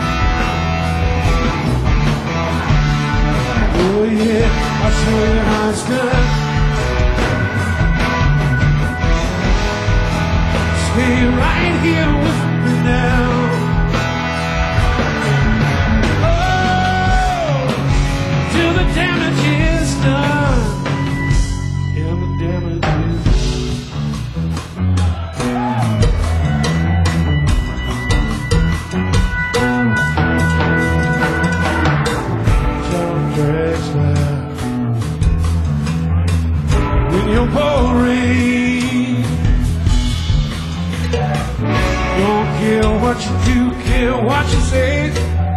Oh yeah, I'll show you how it's done. Stay right here with me now. Damage is done, and the damage is John Drexler. When you're pouring, don't care what you do, care what you say.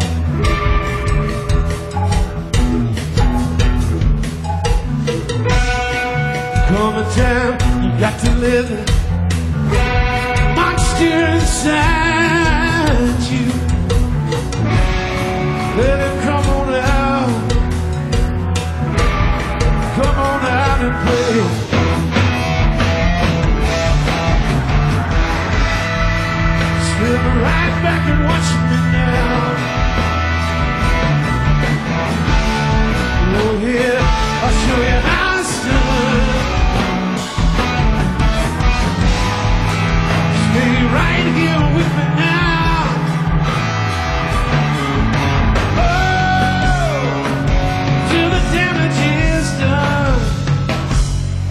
Come a time, you got to live it. Monster inside you. Let it come on out. Come on out and play. Slip right back and watch me now. Oh yeah, I'll show you how it's done. Stay right here with me now. Oh, till the damage is done.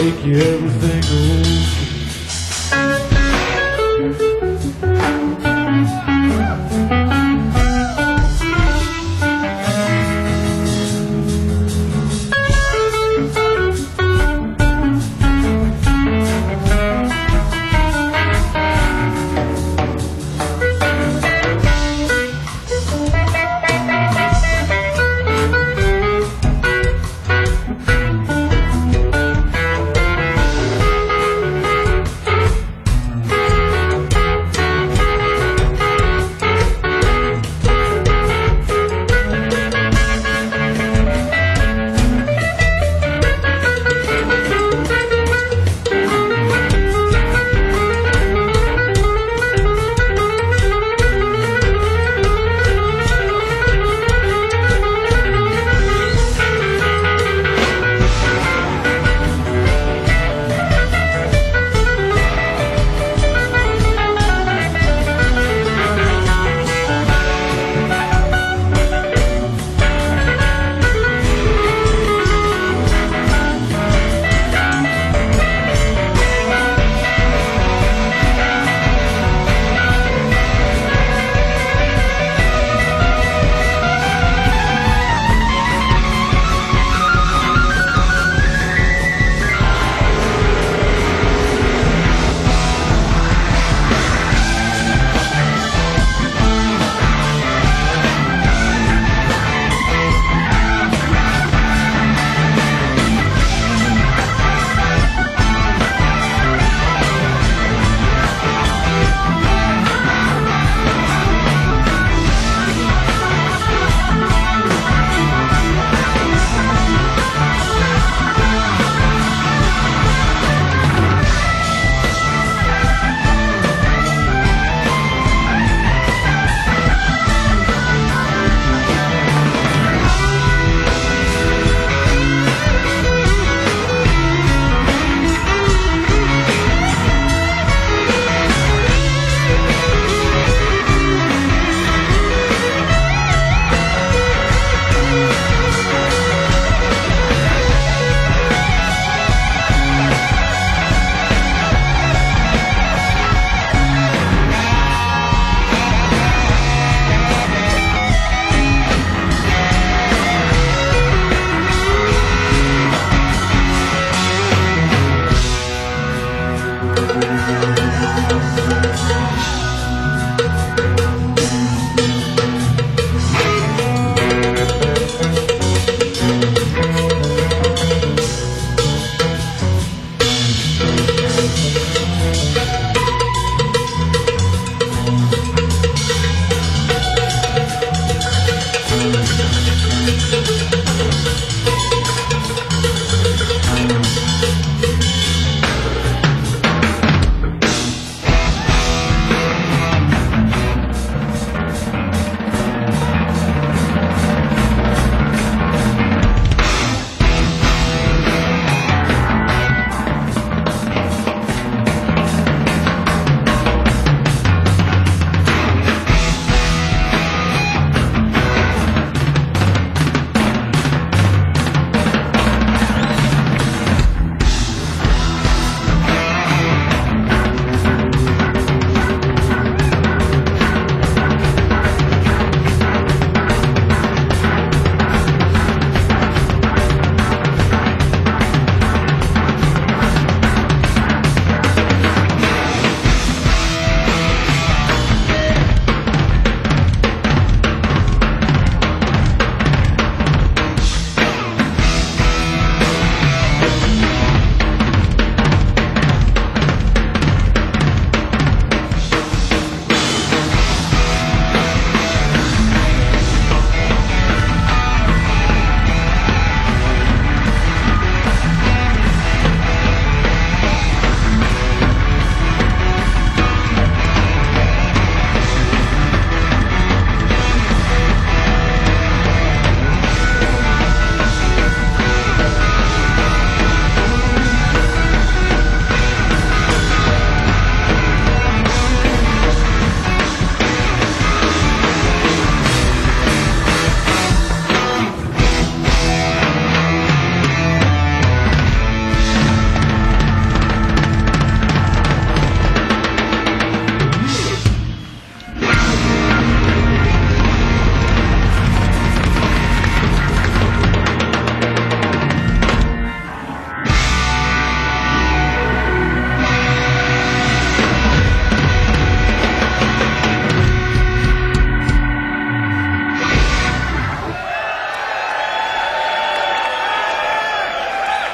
make everything okay.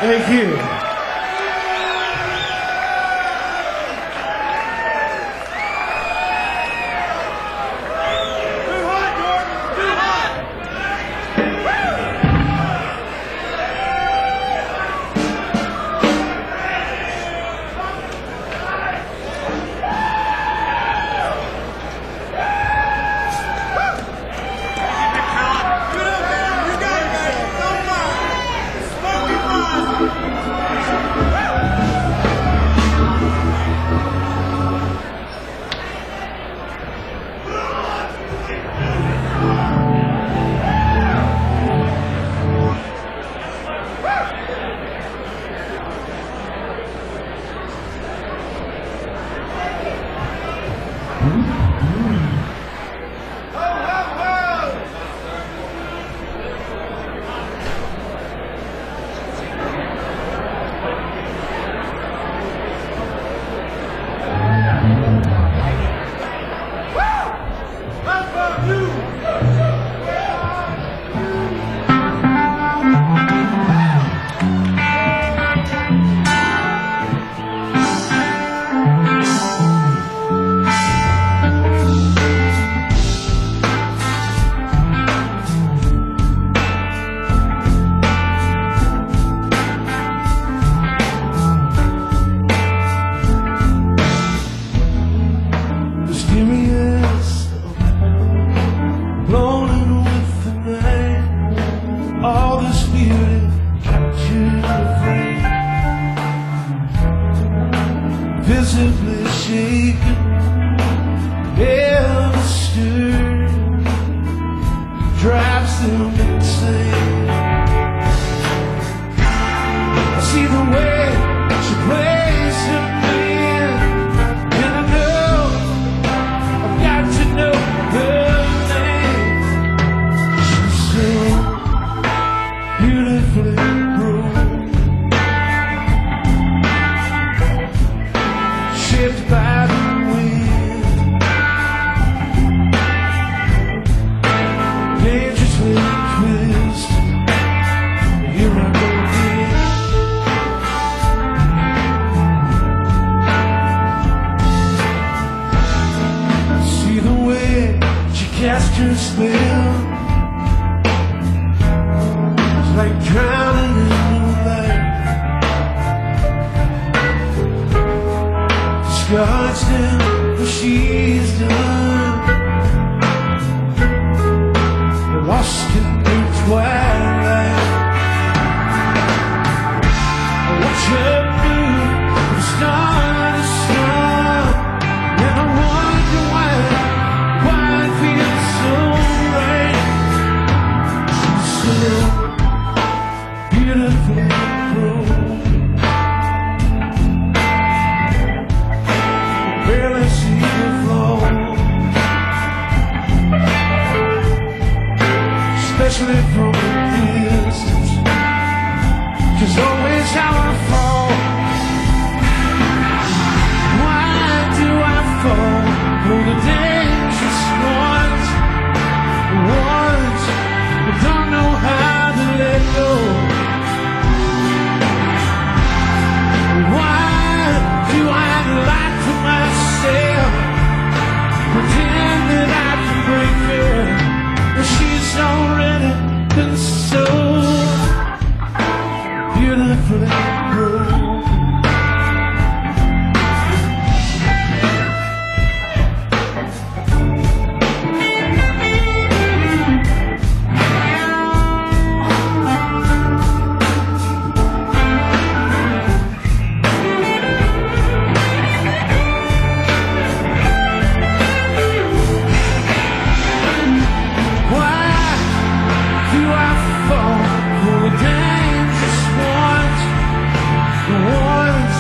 Thank you. Visibly shaken, never stirred, drives them insane. I see the way she plays him in, and I know I've got to know her name. She's so beautifully groomed, shaped by the wind, dangerously twisted. Here I go again. See the way she cast her spell, it's like drowning in moonlight. God's done what she's done, lost in the twilight. I watch her move from star to star, and I wonder why, why it feels so right. She's so beautifully groomed, barely see the floor, especially from a distance, 'cause always how I fall. Why do I fall for the dangerous ones, the ones that don't know how to let go? Why do I lie to myself, pretend that I can break her, but she's already been so beautifully broken. Ones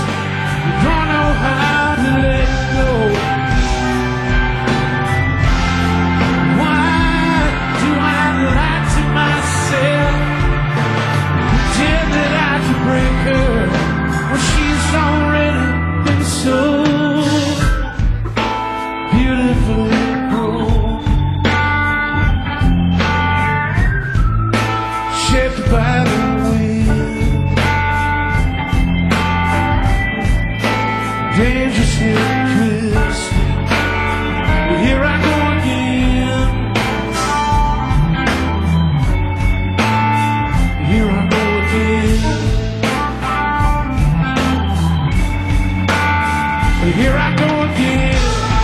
till Christmas. But here I go again. Here I go again. But here I go again.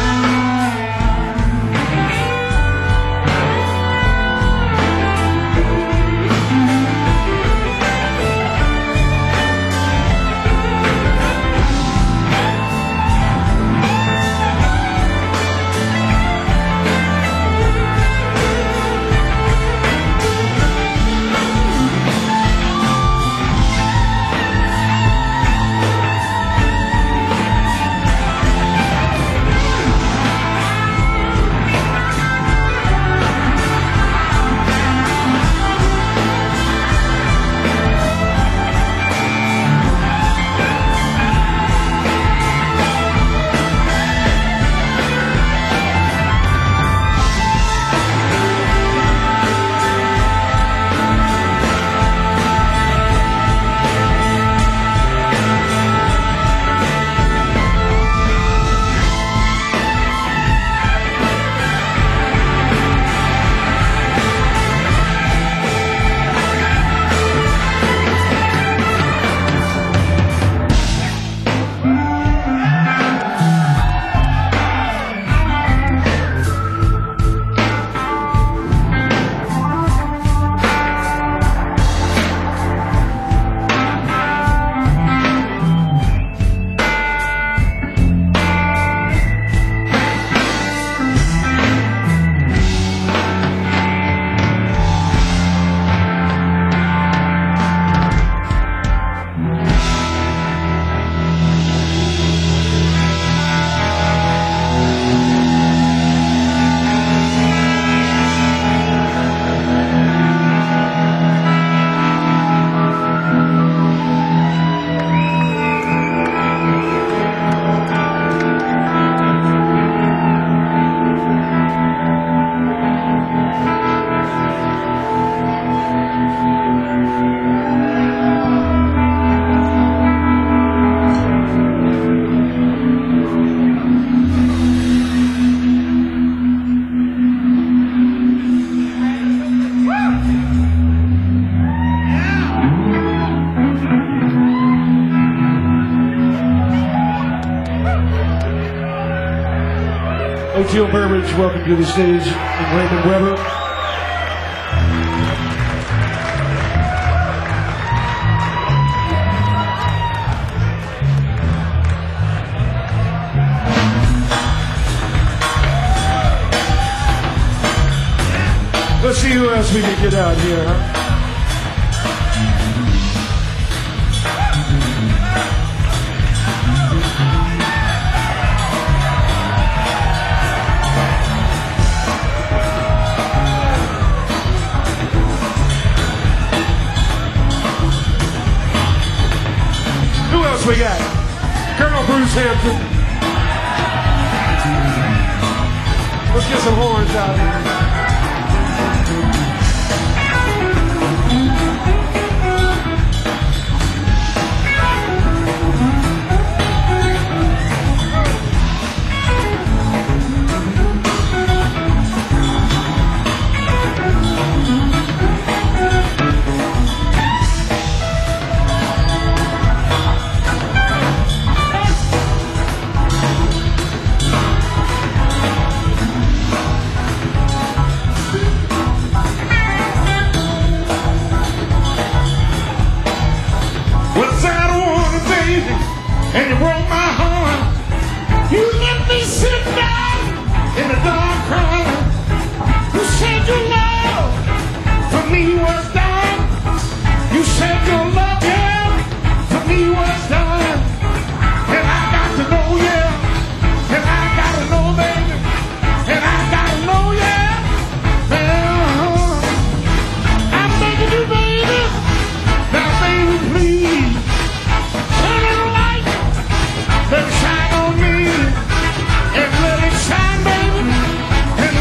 O'Teal Burbridge, welcome to the stage, and Raymond Weber. Let's see who else we can get out here, huh? Who else we got? Colonel Bruce Hampton. Let's get some horns out here. And you broke my heart. You let me sit down in the dark corner. You said your love for me was done. You said your love, yeah, for me was done. And I got to know, yeah. And I got to know, baby. And I got to know, yeah. Well, I'm begging you, baby. Now, baby, please. Let it shine on me, and let it shine, baby, and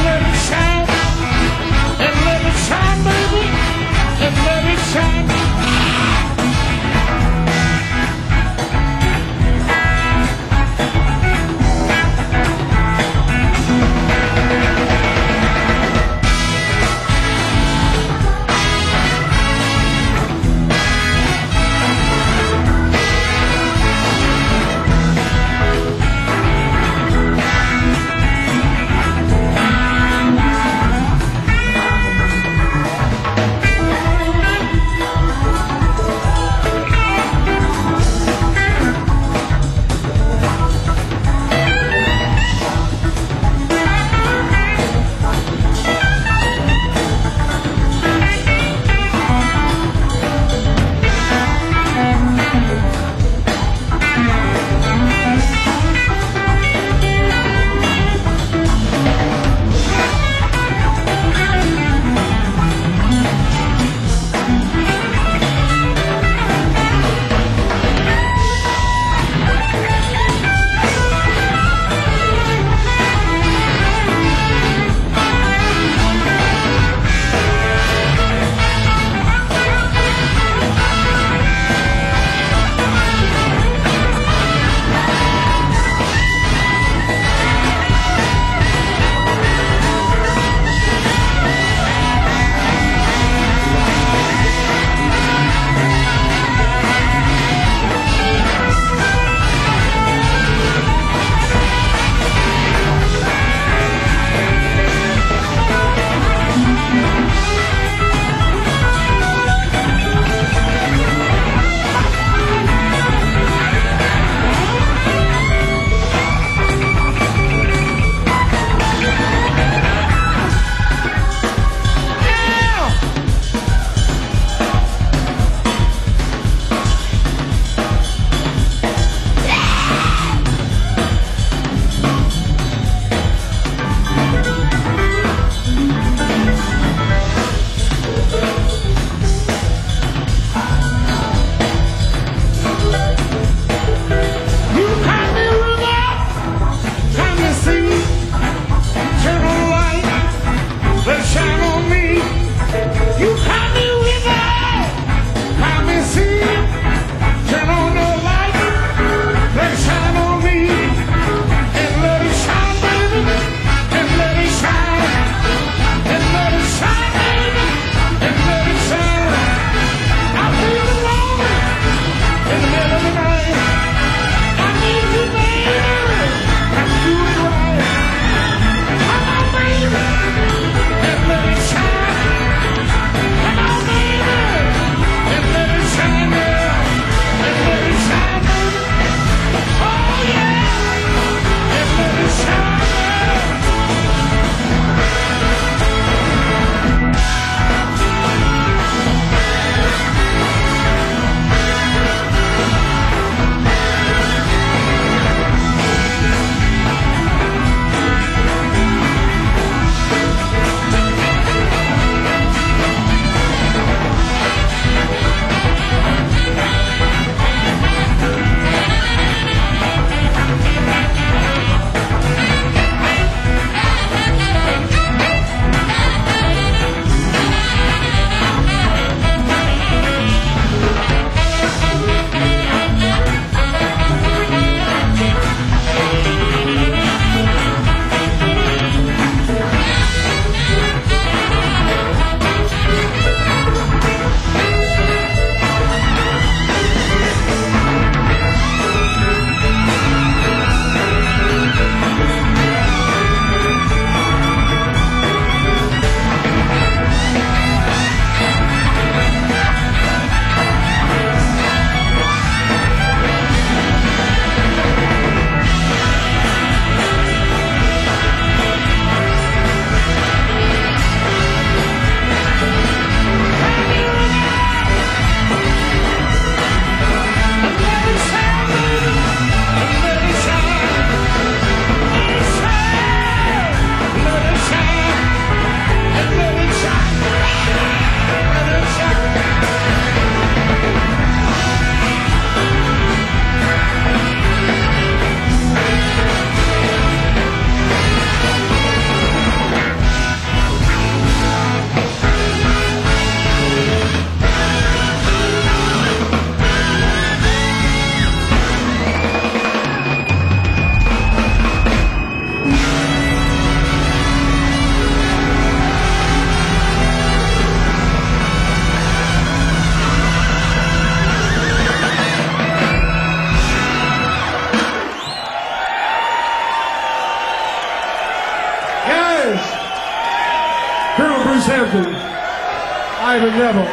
Ivan Neville.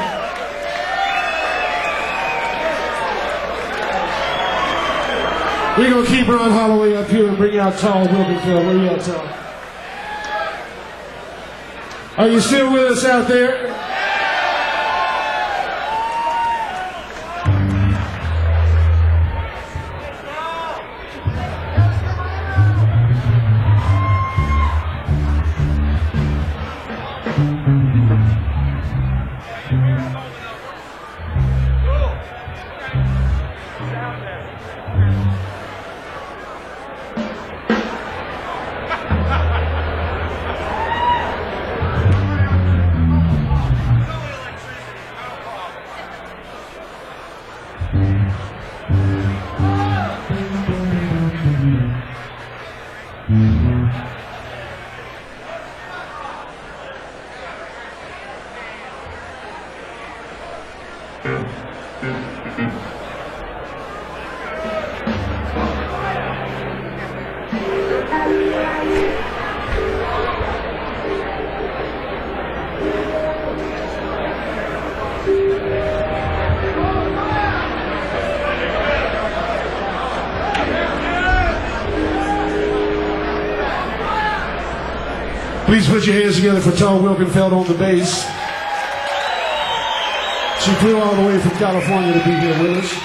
We're going to keep Ron Holloway up here and bring out Tall Wilkenfeld. Where you at, Tall? Are you still with us out there? Please put your hands together for Tall Wilkenfeld on the bass. She flew all the way from California to be here with us.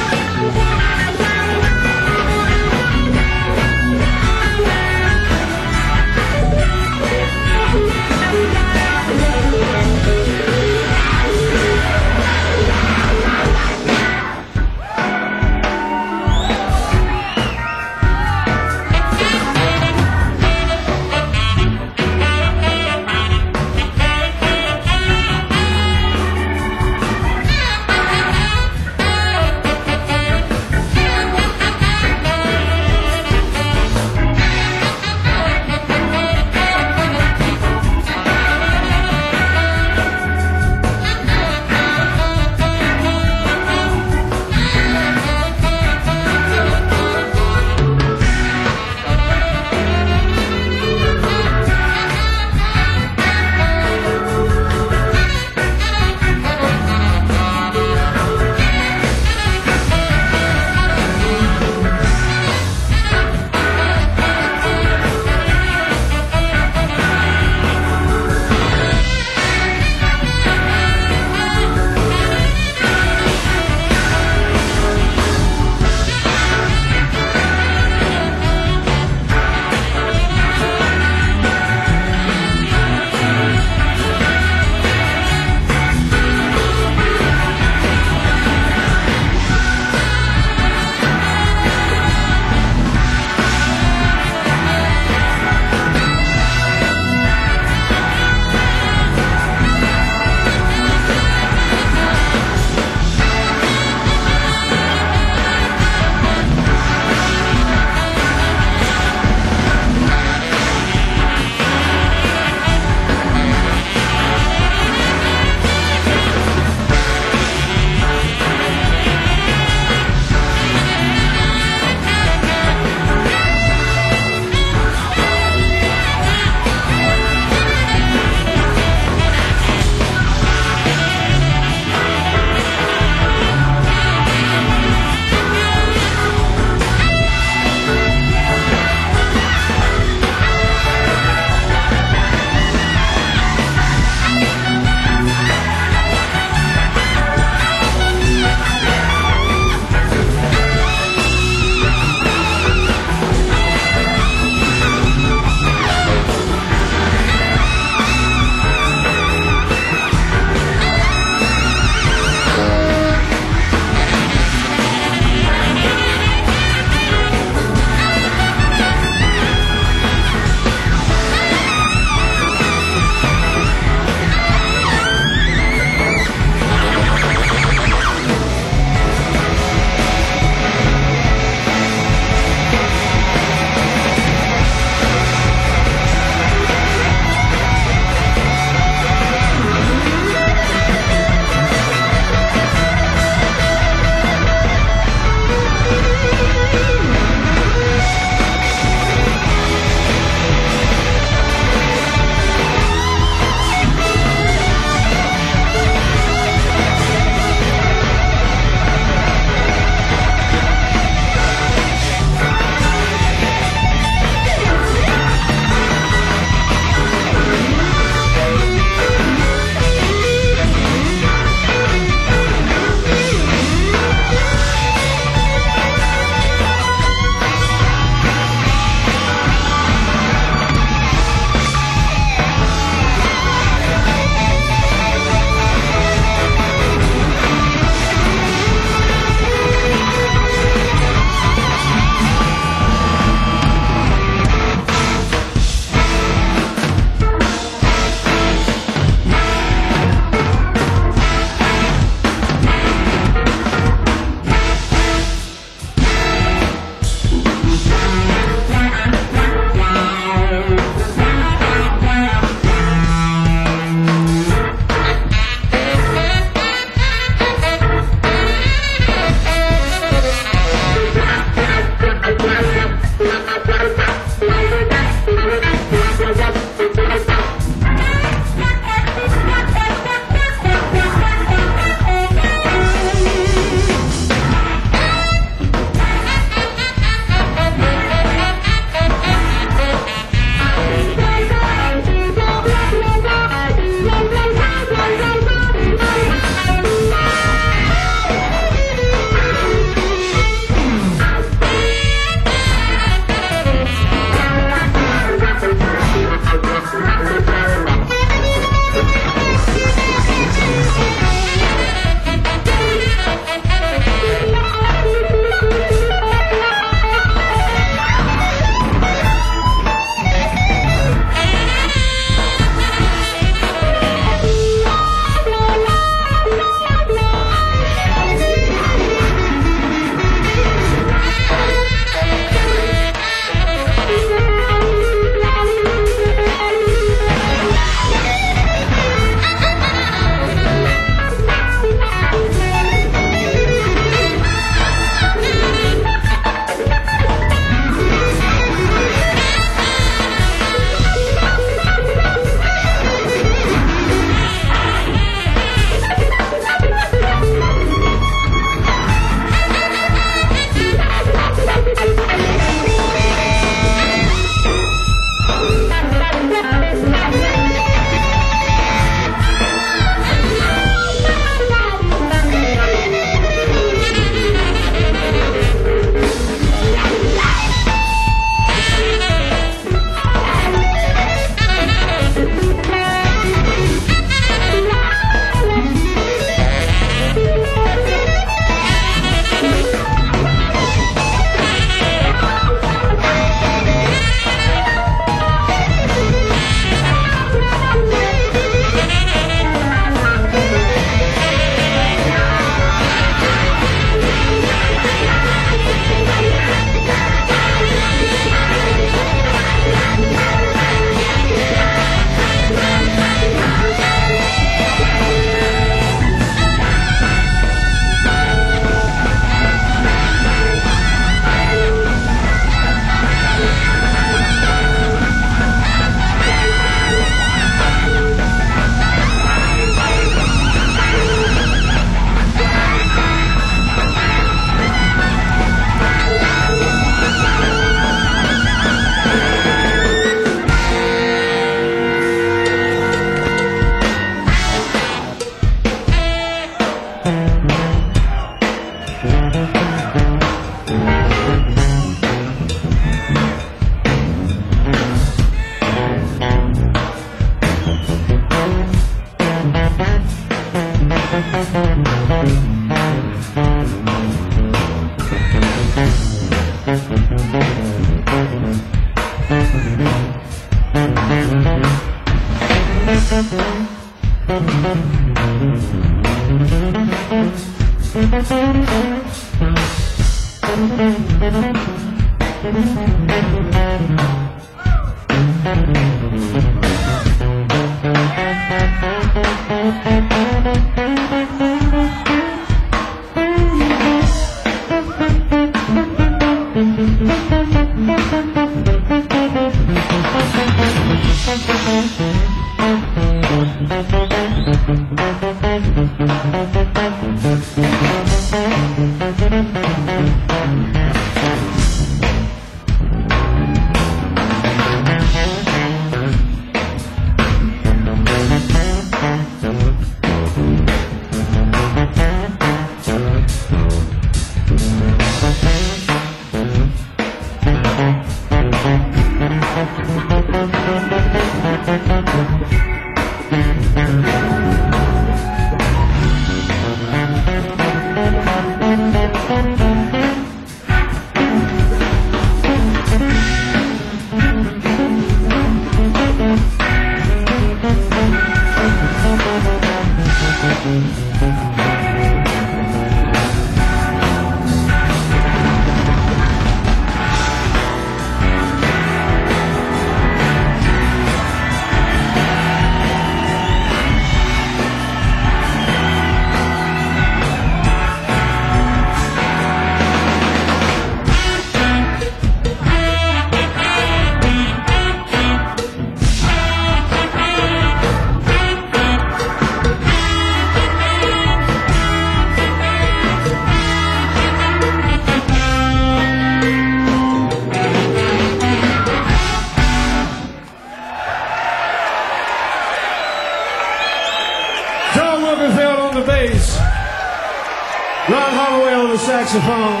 Ron Holloway on the saxophone.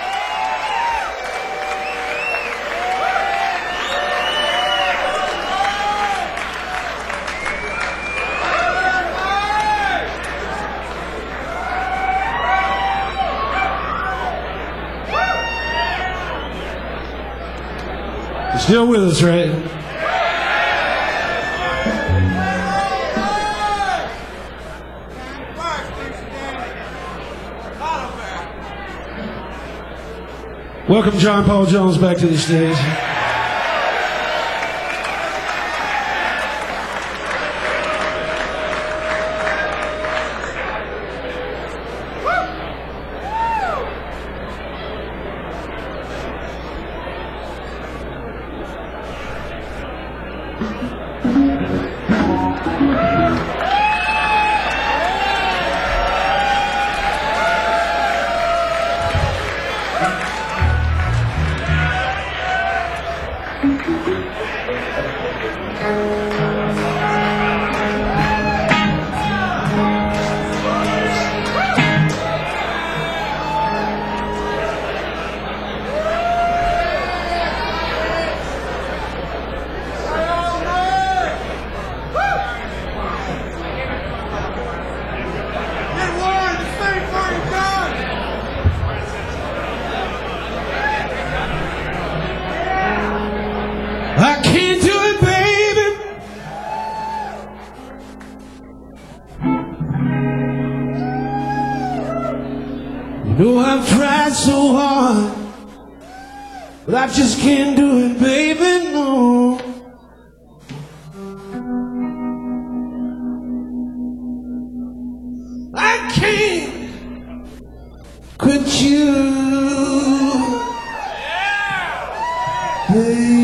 You're still with us, right? Welcome John Paul Jones back to the stage. I can't do it, baby. You know I've tried so hard, but I just can't do it, baby, no. I can't quit you, baby.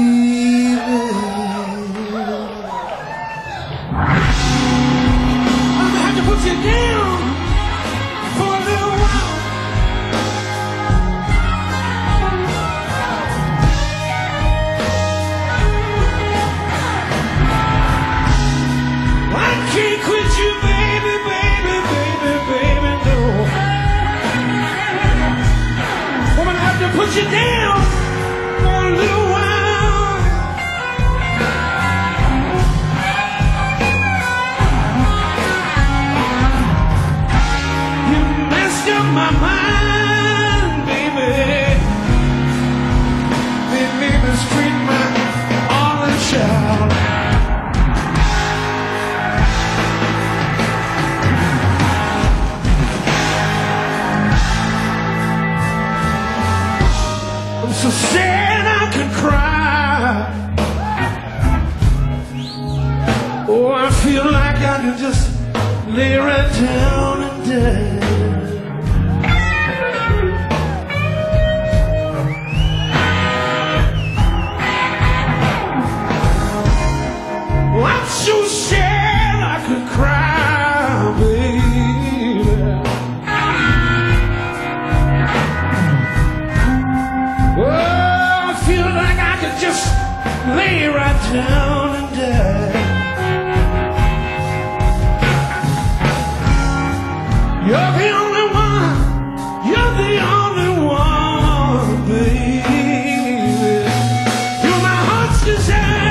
Put you down for a little while. lay right down and die. Oh, I'm so sad I could cry, baby. Oh, I feel like I could just lay right down and die. You're the only one, you're the only one, baby. You're my heart's desire.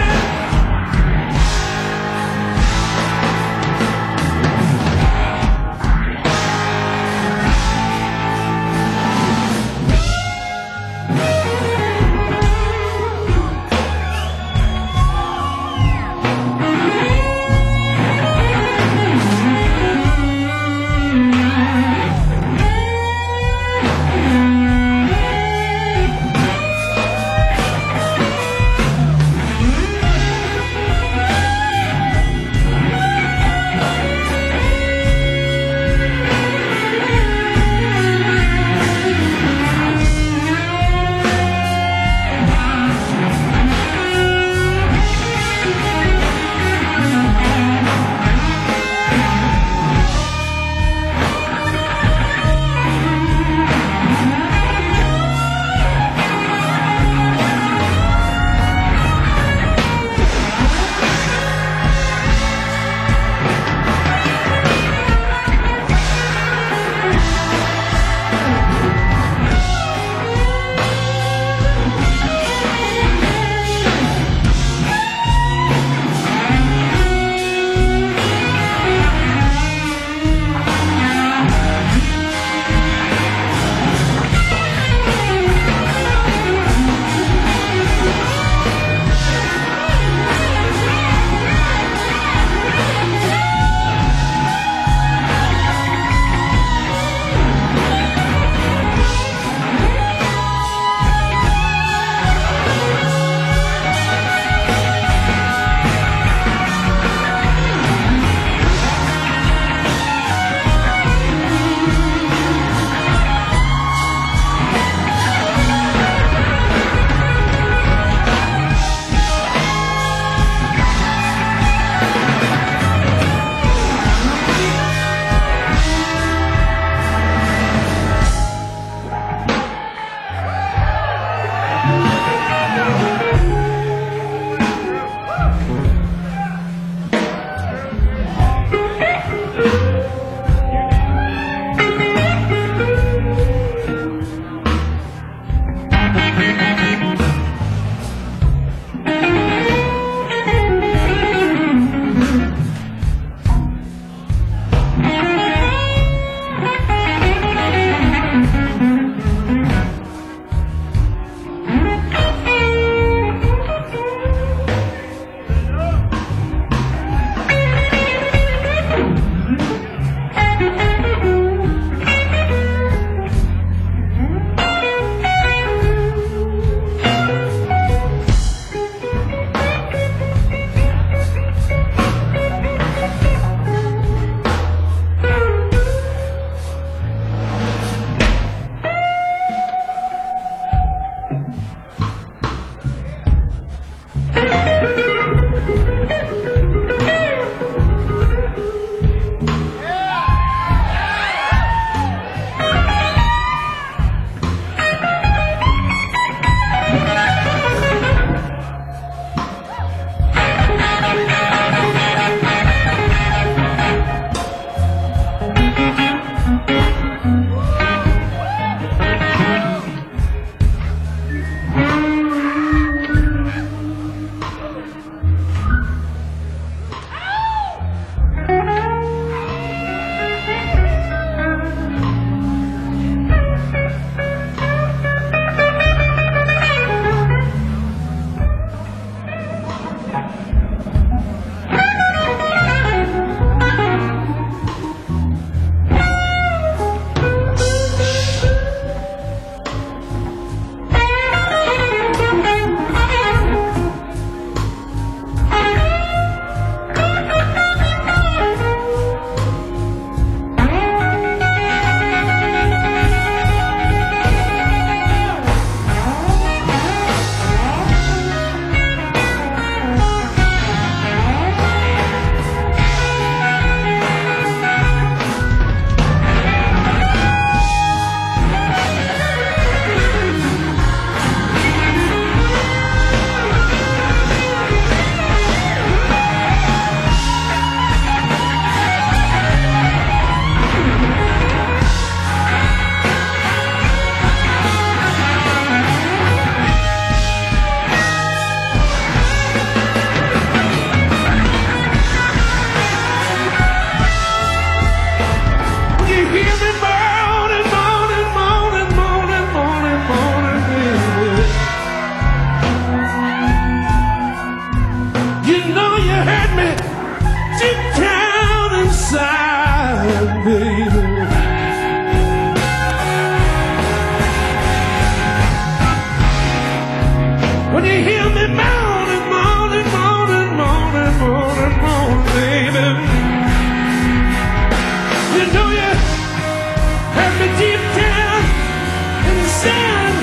me deep down in the sand.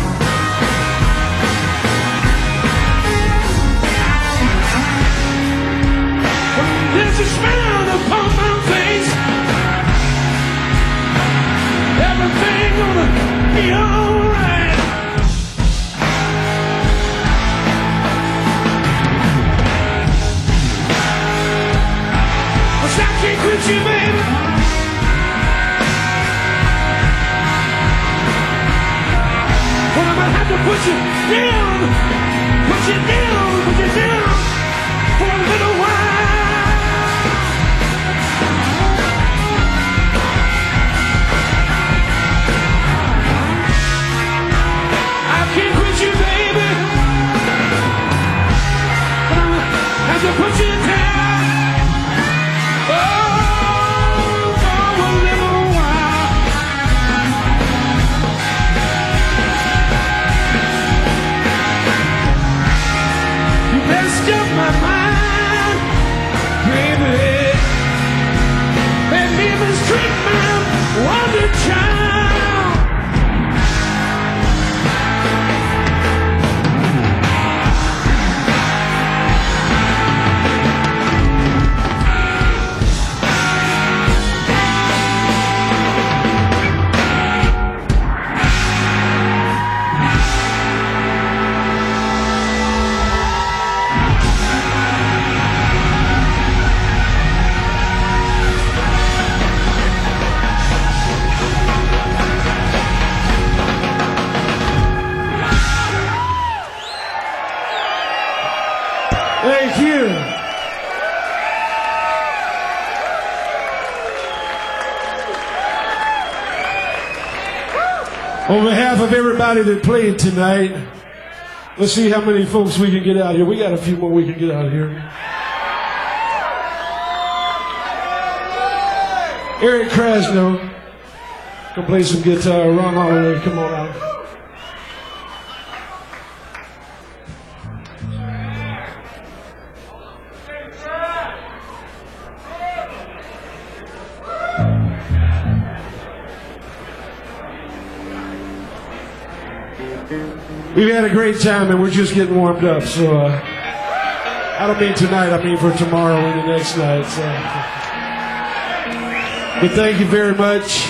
There's a smile upon my face. Everything gonna be alright. 'Cause I can't quit you, baby. Well, I'm gonna have to put you down, put you down, put you down for a little while. I can't quit you, baby. But I'm gonna have to put you down. Oh, for a little while. You messed up my mind, baby. Made me mistreat my wonder child. Thank you. On behalf of everybody that played tonight, let's see how many folks we can get out here. We got a few more we can get out here. Eric Krasno can play some guitar. Ron Holloway, come on out. We've had a great time and we're just getting warmed up, so uh, I don't mean tonight, I mean for tomorrow and the next night. So. But thank you very much.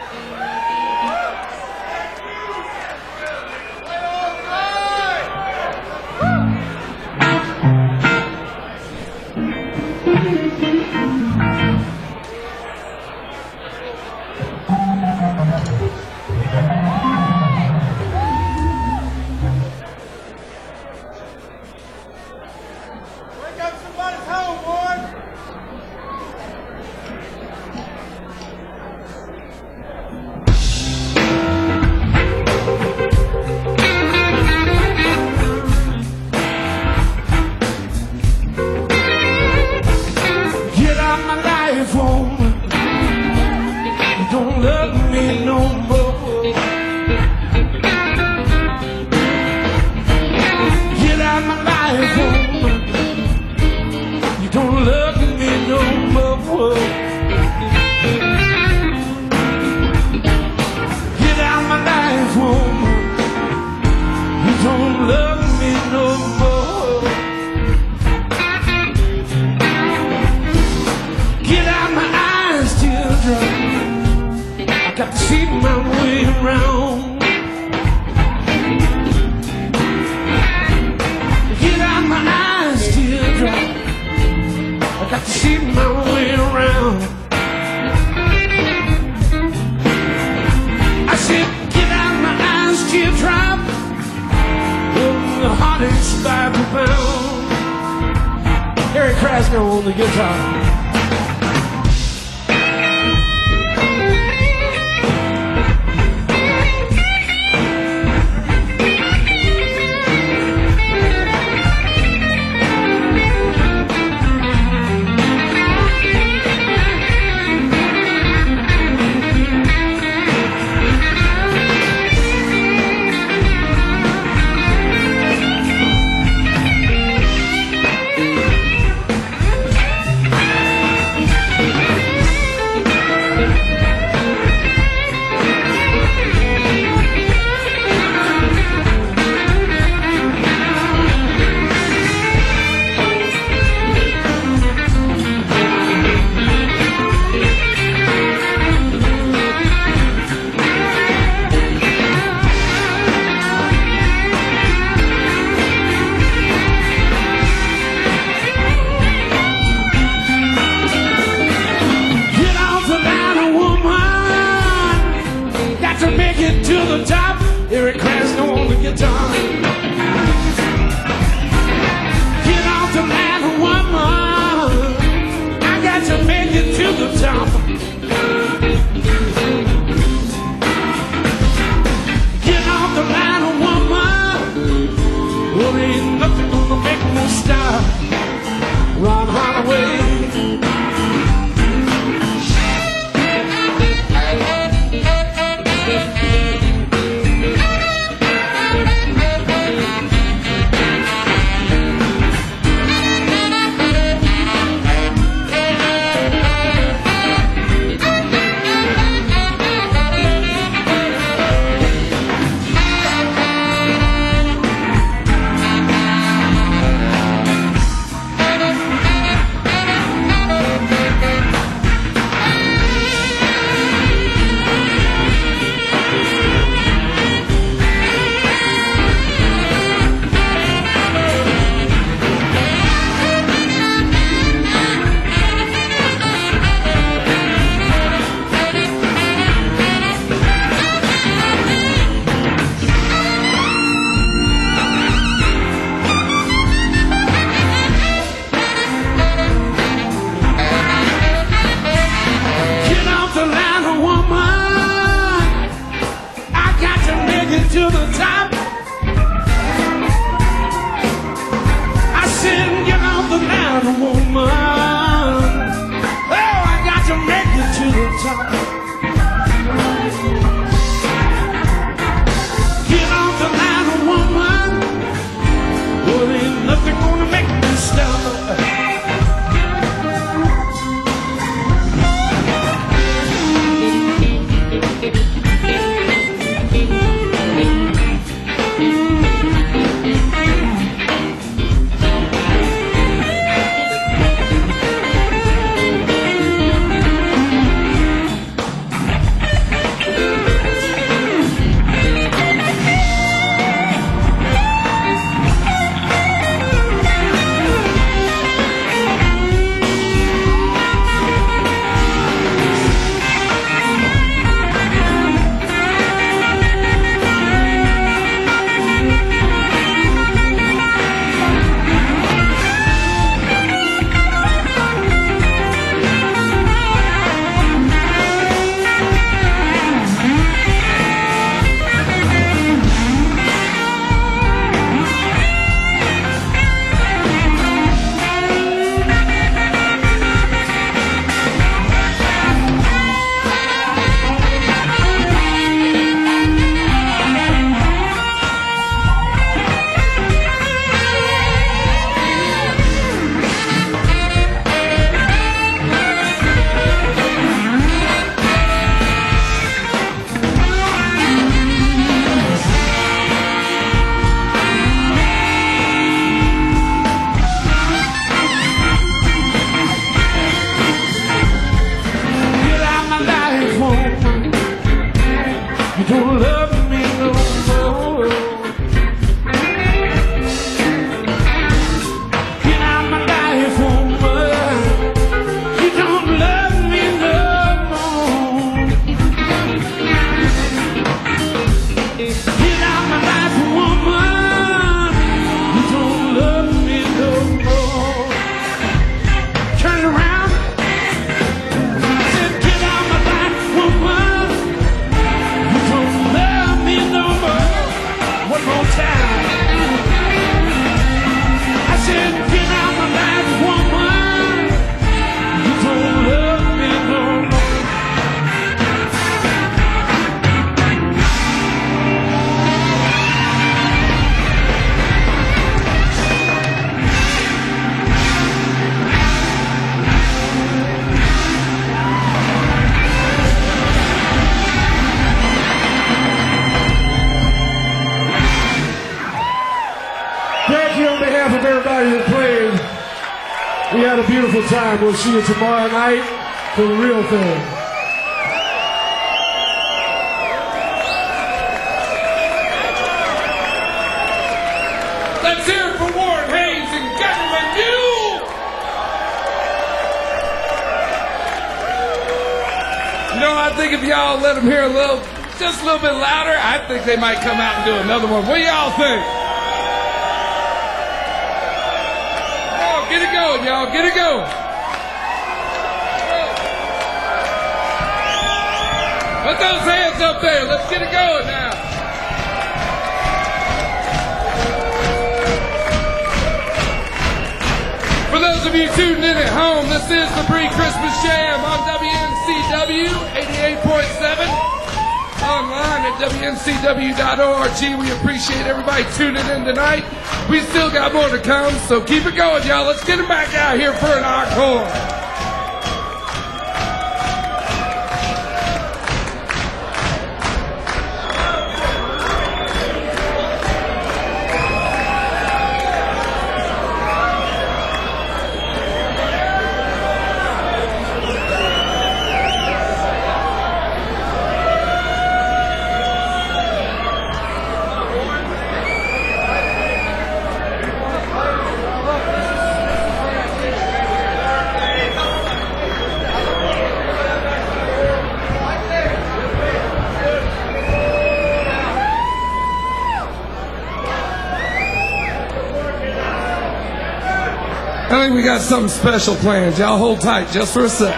Eric Krasno on the guitar. to make it to the top. Eric Krasno on the guitar. Get off the ladder, woman. I got to make it to the top. Get off the ladder, woman. Well, ain't nothing gonna make me stop. Ron Holloway. To the top. I said, get off the ladder, woman. Oh, I got to make it to the top. Get off the ladder, woman. Well, ain't nothing gonna make me stop. You don't love me no more. Get out my life, woman. You don't love me no more. Get out my life, woman. You don't love me no more. Turn around. I said, get out my life, woman. One more time. I said, get out my life, woman. You don't love me no more. Thank you on behalf of everybody that played. We had a beautiful time. We'll see you tomorrow night for the real thing. Let's hear it for Warren Haynes and Government Mule! You know, I think if y'all let him hear a little Just a little bit louder. I think they might come out and do another one. What do y'all think? Oh, get it going, y'all. Get it going. Put those hands up there. Let's get it going now. For those of you tuned in at home, this is the Pre-Christmas Jam on W N C W eighty-eight point seven. Online at W N C W dot org. We appreciate everybody tuning in tonight. We still got more to come, so keep it going, y'all. Let's get them back out here for an encore. I think we got something special planned. Y'all hold tight just for a sec.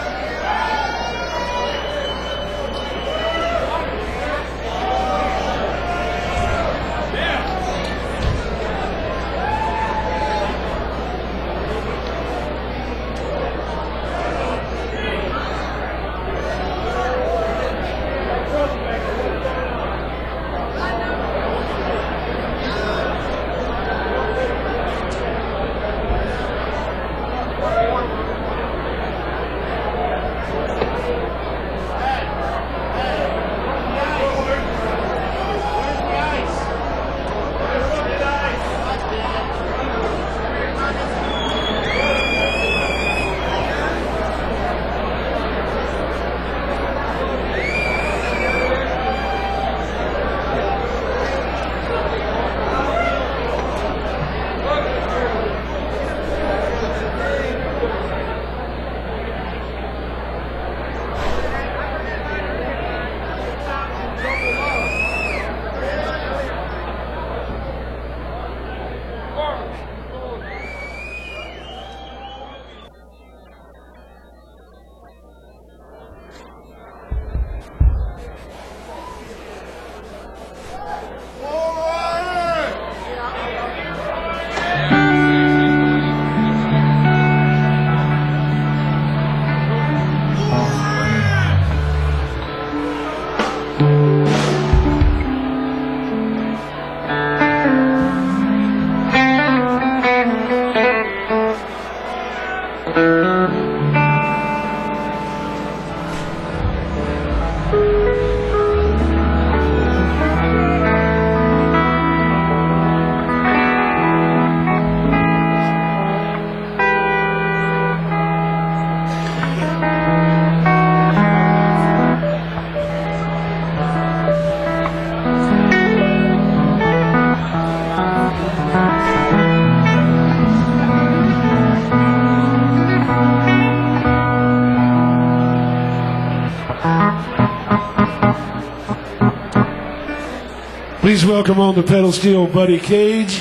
Please welcome on the pedal steel Buddy Cage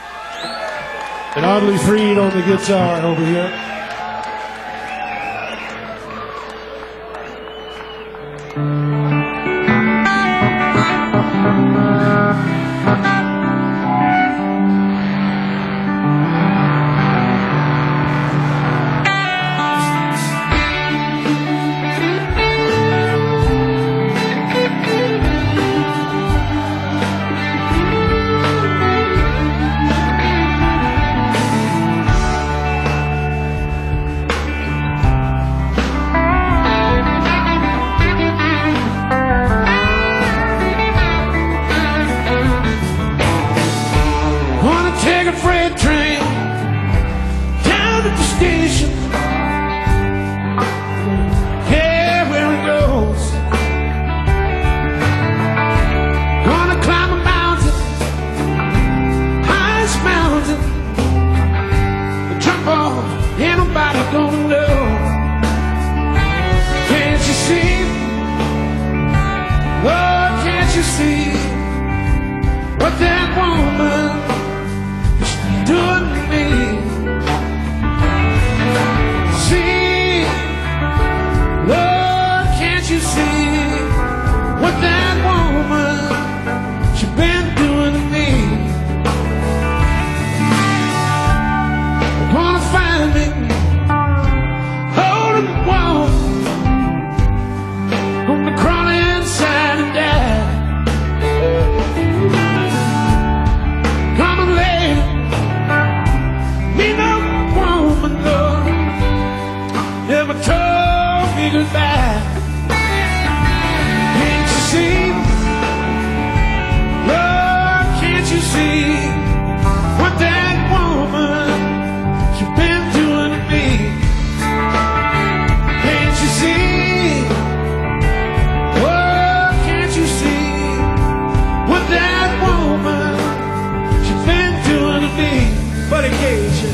and Oddly Freed on the guitar over here. see what that woman is doing to me? See, Lord, can't you see what that woman she's been doing to me? They're gonna find me holding the wall on the crawling inside and die. Come and lay me no woman, Lord, never told me goodbye. Can't you see, Lord, can't you see what that woman she's been doing to me? Can't you see, oh, can't you see what that woman she's been doing to me? But occasion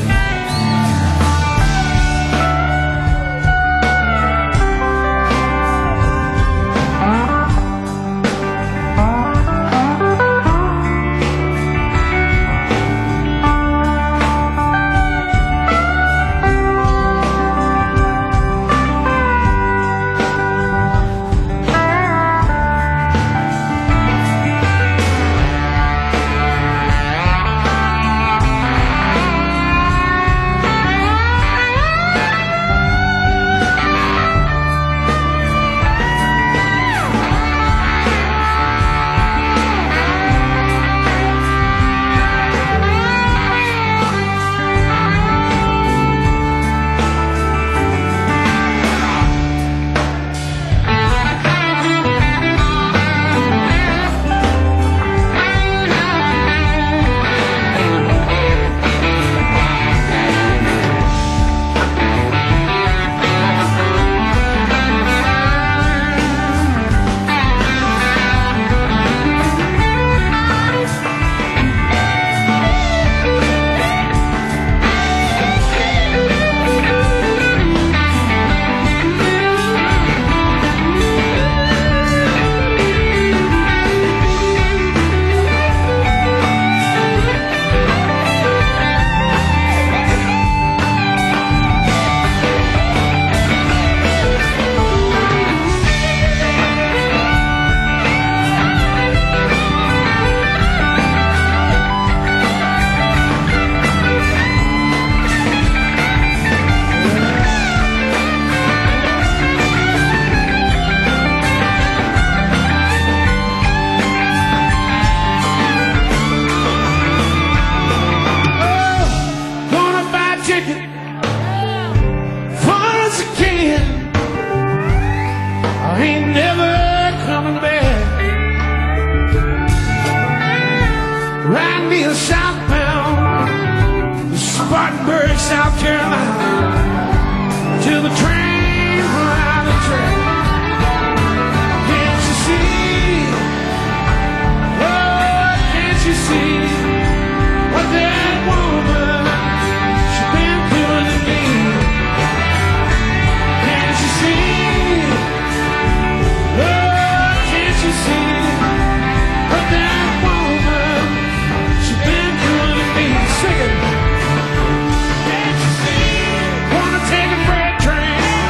Spartanburg, South Carolina, till the train run out of track. Can't you see? Oh, can't you see what that woman she's been doing to me? Can't you see? Oh, can't you see what that woman she's been doing to me? Sing it. Take a freight train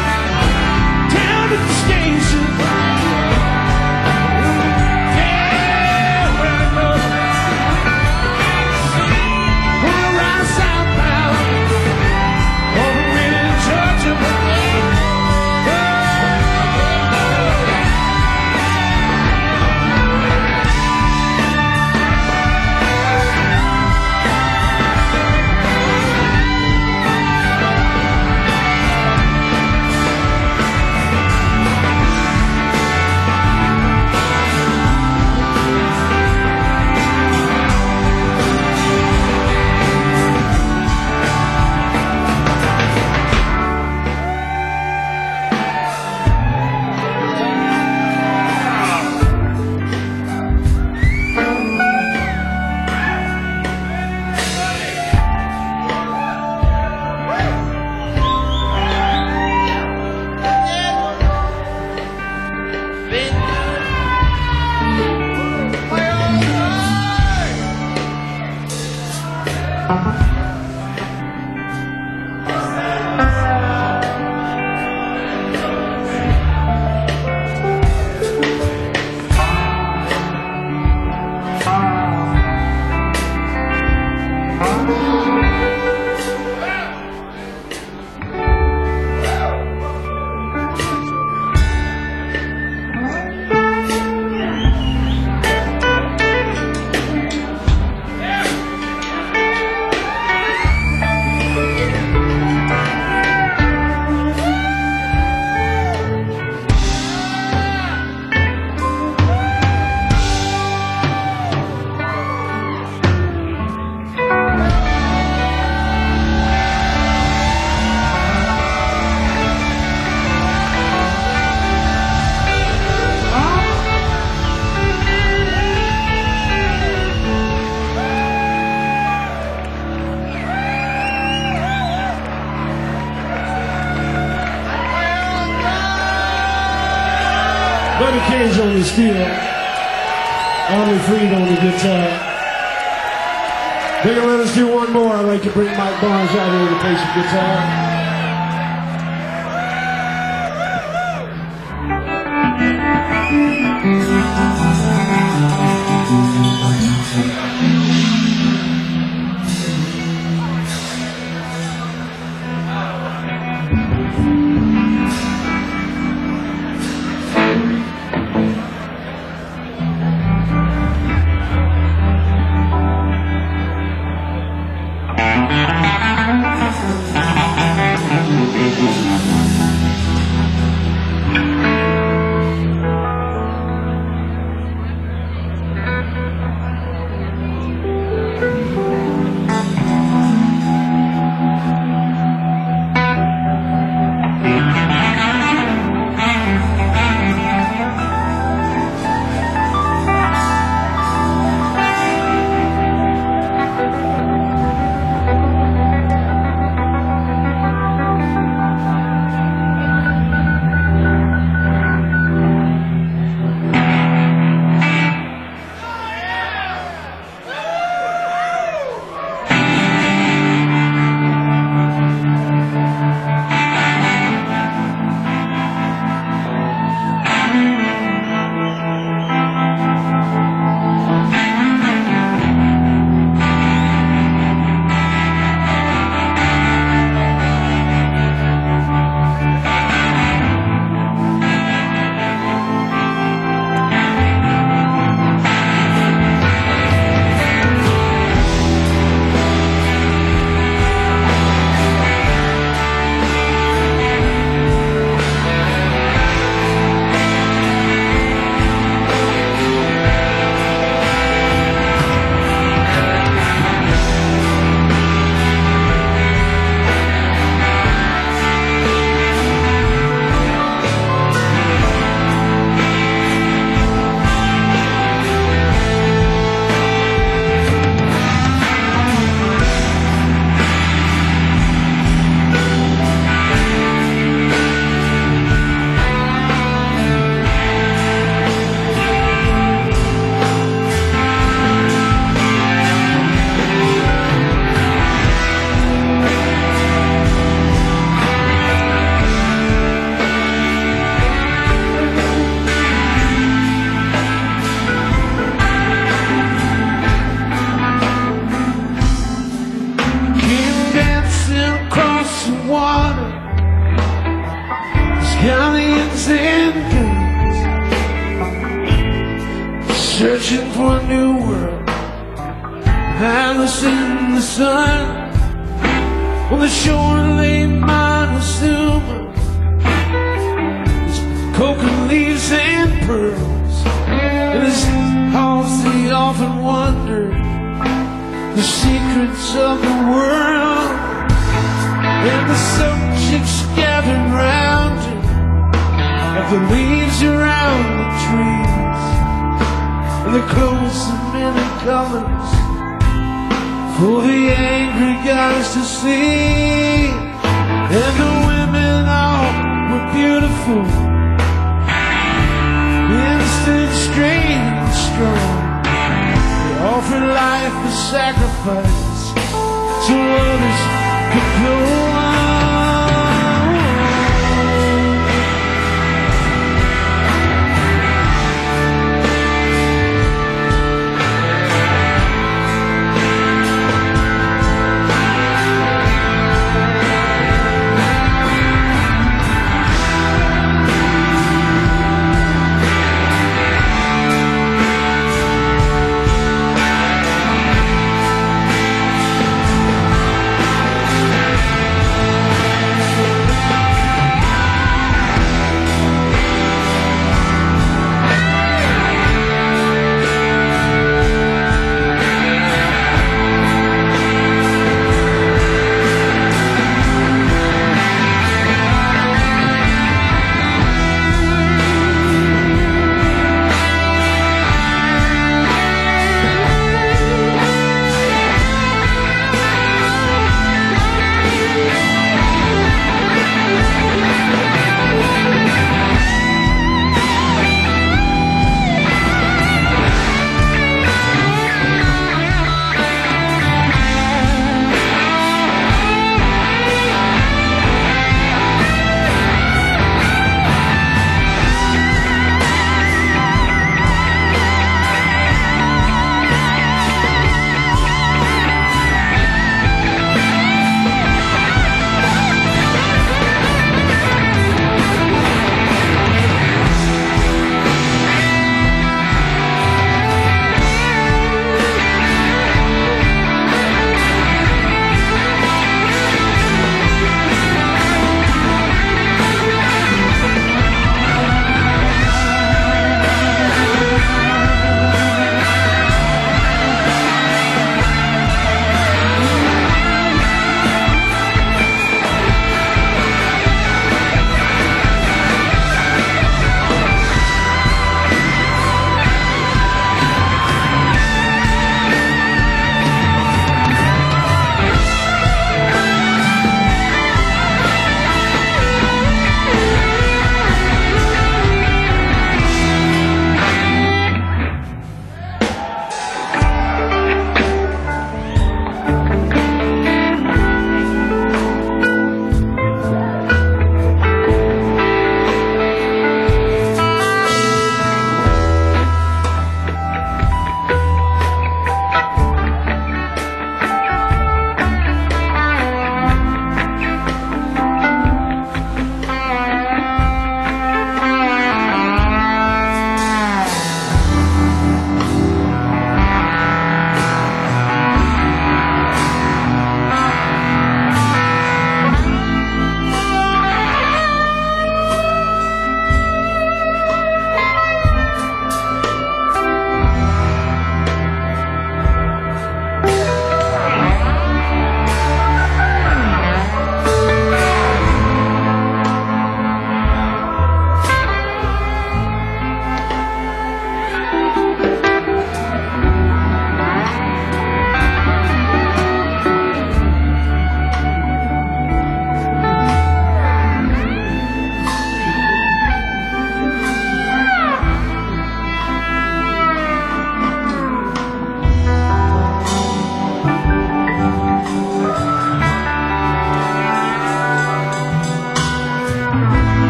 Buddy Cage on the steel. Ollie Freed on the guitar. They're gonna let us do one more. I'd like to bring Mike Barnes out here to play some guitar. Searching for a new world, palace in the sun. On the shore lay Montezuma, with coconut leaves and pearls. In his house he often wondered the secrets of the world. And the subjects gathered round him, like the leaves around the trees, and the clothes of many colors for the angry guys to see. And the women all were beautiful, innocent, straight and strong. They offered life as sacrifice so others could go on.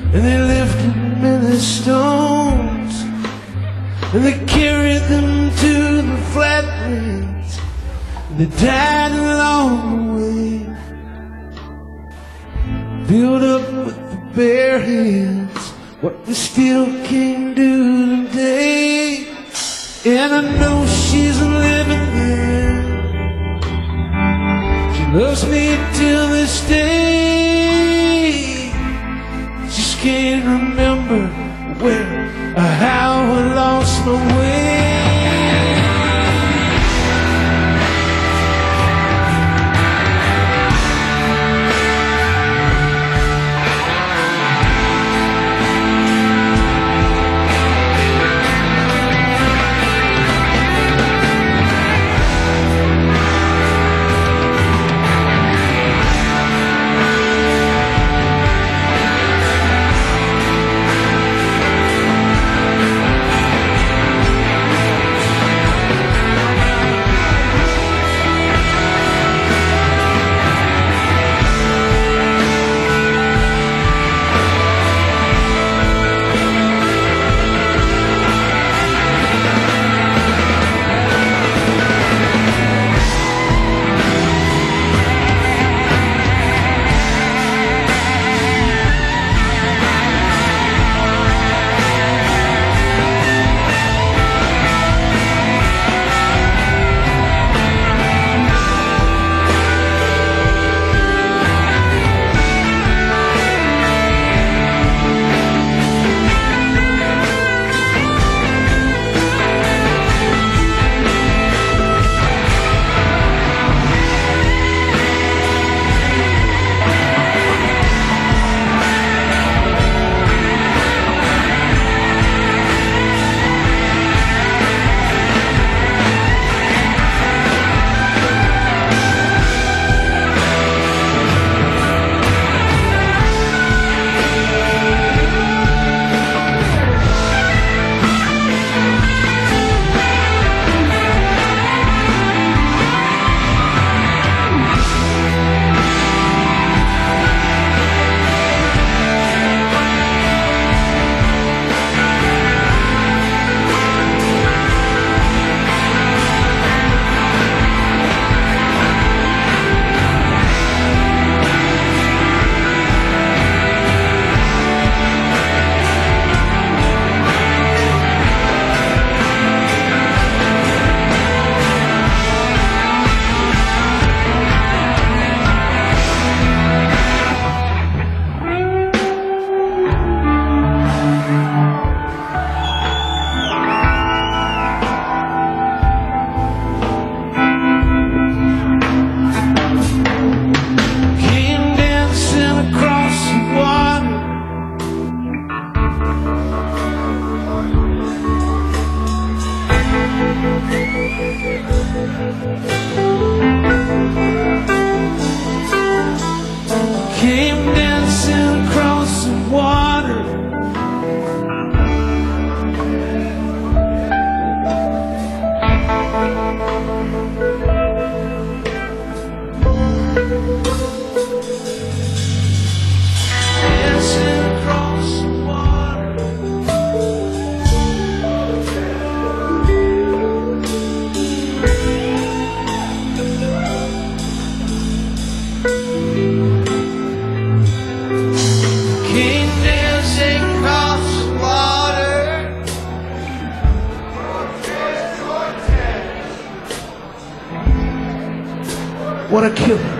and they lifted many stones, and they carried them to the flatlands, and they died along the way, filled up with the bare hands, what we still can't do today. And I know she's living there, she loves me till this day. Just can't remember where or how I lost my way. What a killer.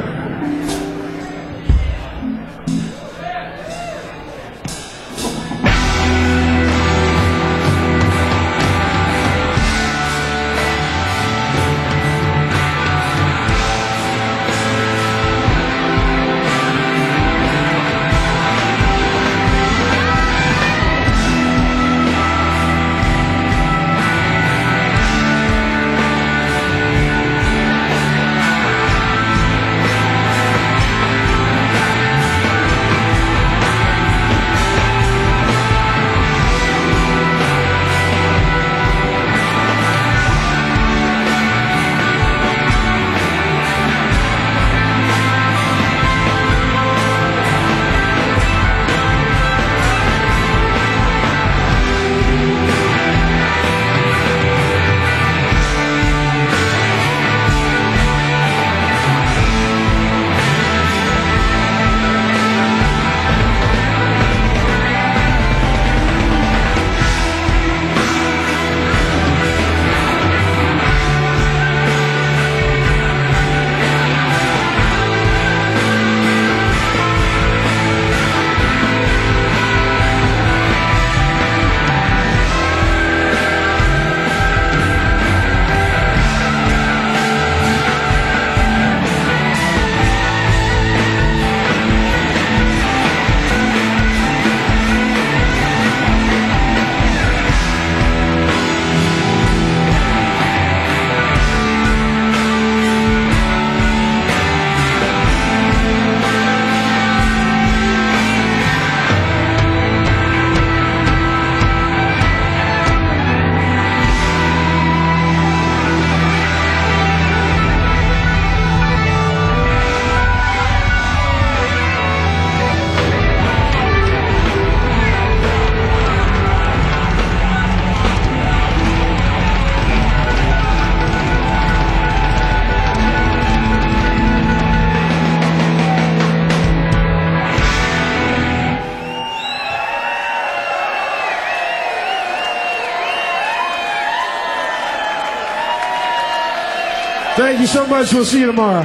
Thank you so much. We'll see you tomorrow.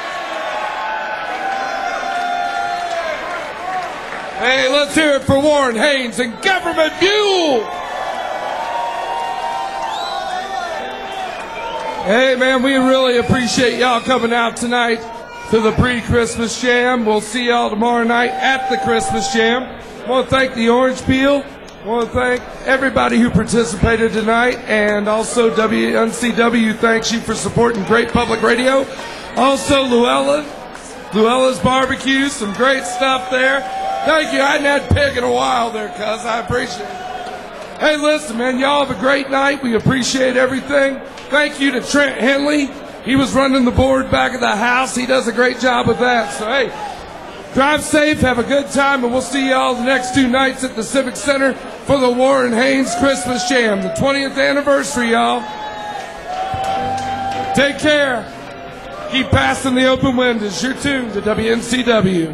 Hey, let's hear it for Warren Haynes and Government Mule. Hey, man, we really appreciate y'all coming out tonight to the pre-Christmas jam. We'll see y'all tomorrow night at the Christmas jam. I want to thank the Orange Peel. I want to thank everybody who participated tonight, and also W N C W thanks you for supporting great public radio. Also, Luella, Luella's Barbecue, some great stuff there. Thank you. I hadn't had pig in a while there, cuz. I appreciate it. Hey, listen, man, y'all have a great night. We appreciate everything. Thank you to Trent Henley. He was running the board back at the house. He does a great job with that. So, hey, drive safe, have a good time, and we'll see y'all the next two nights at the Civic Center for the Warren Haynes Christmas Jam, the twentieth anniversary, y'all. Take care. Keep passing the open windows. You're tuned to W N C W.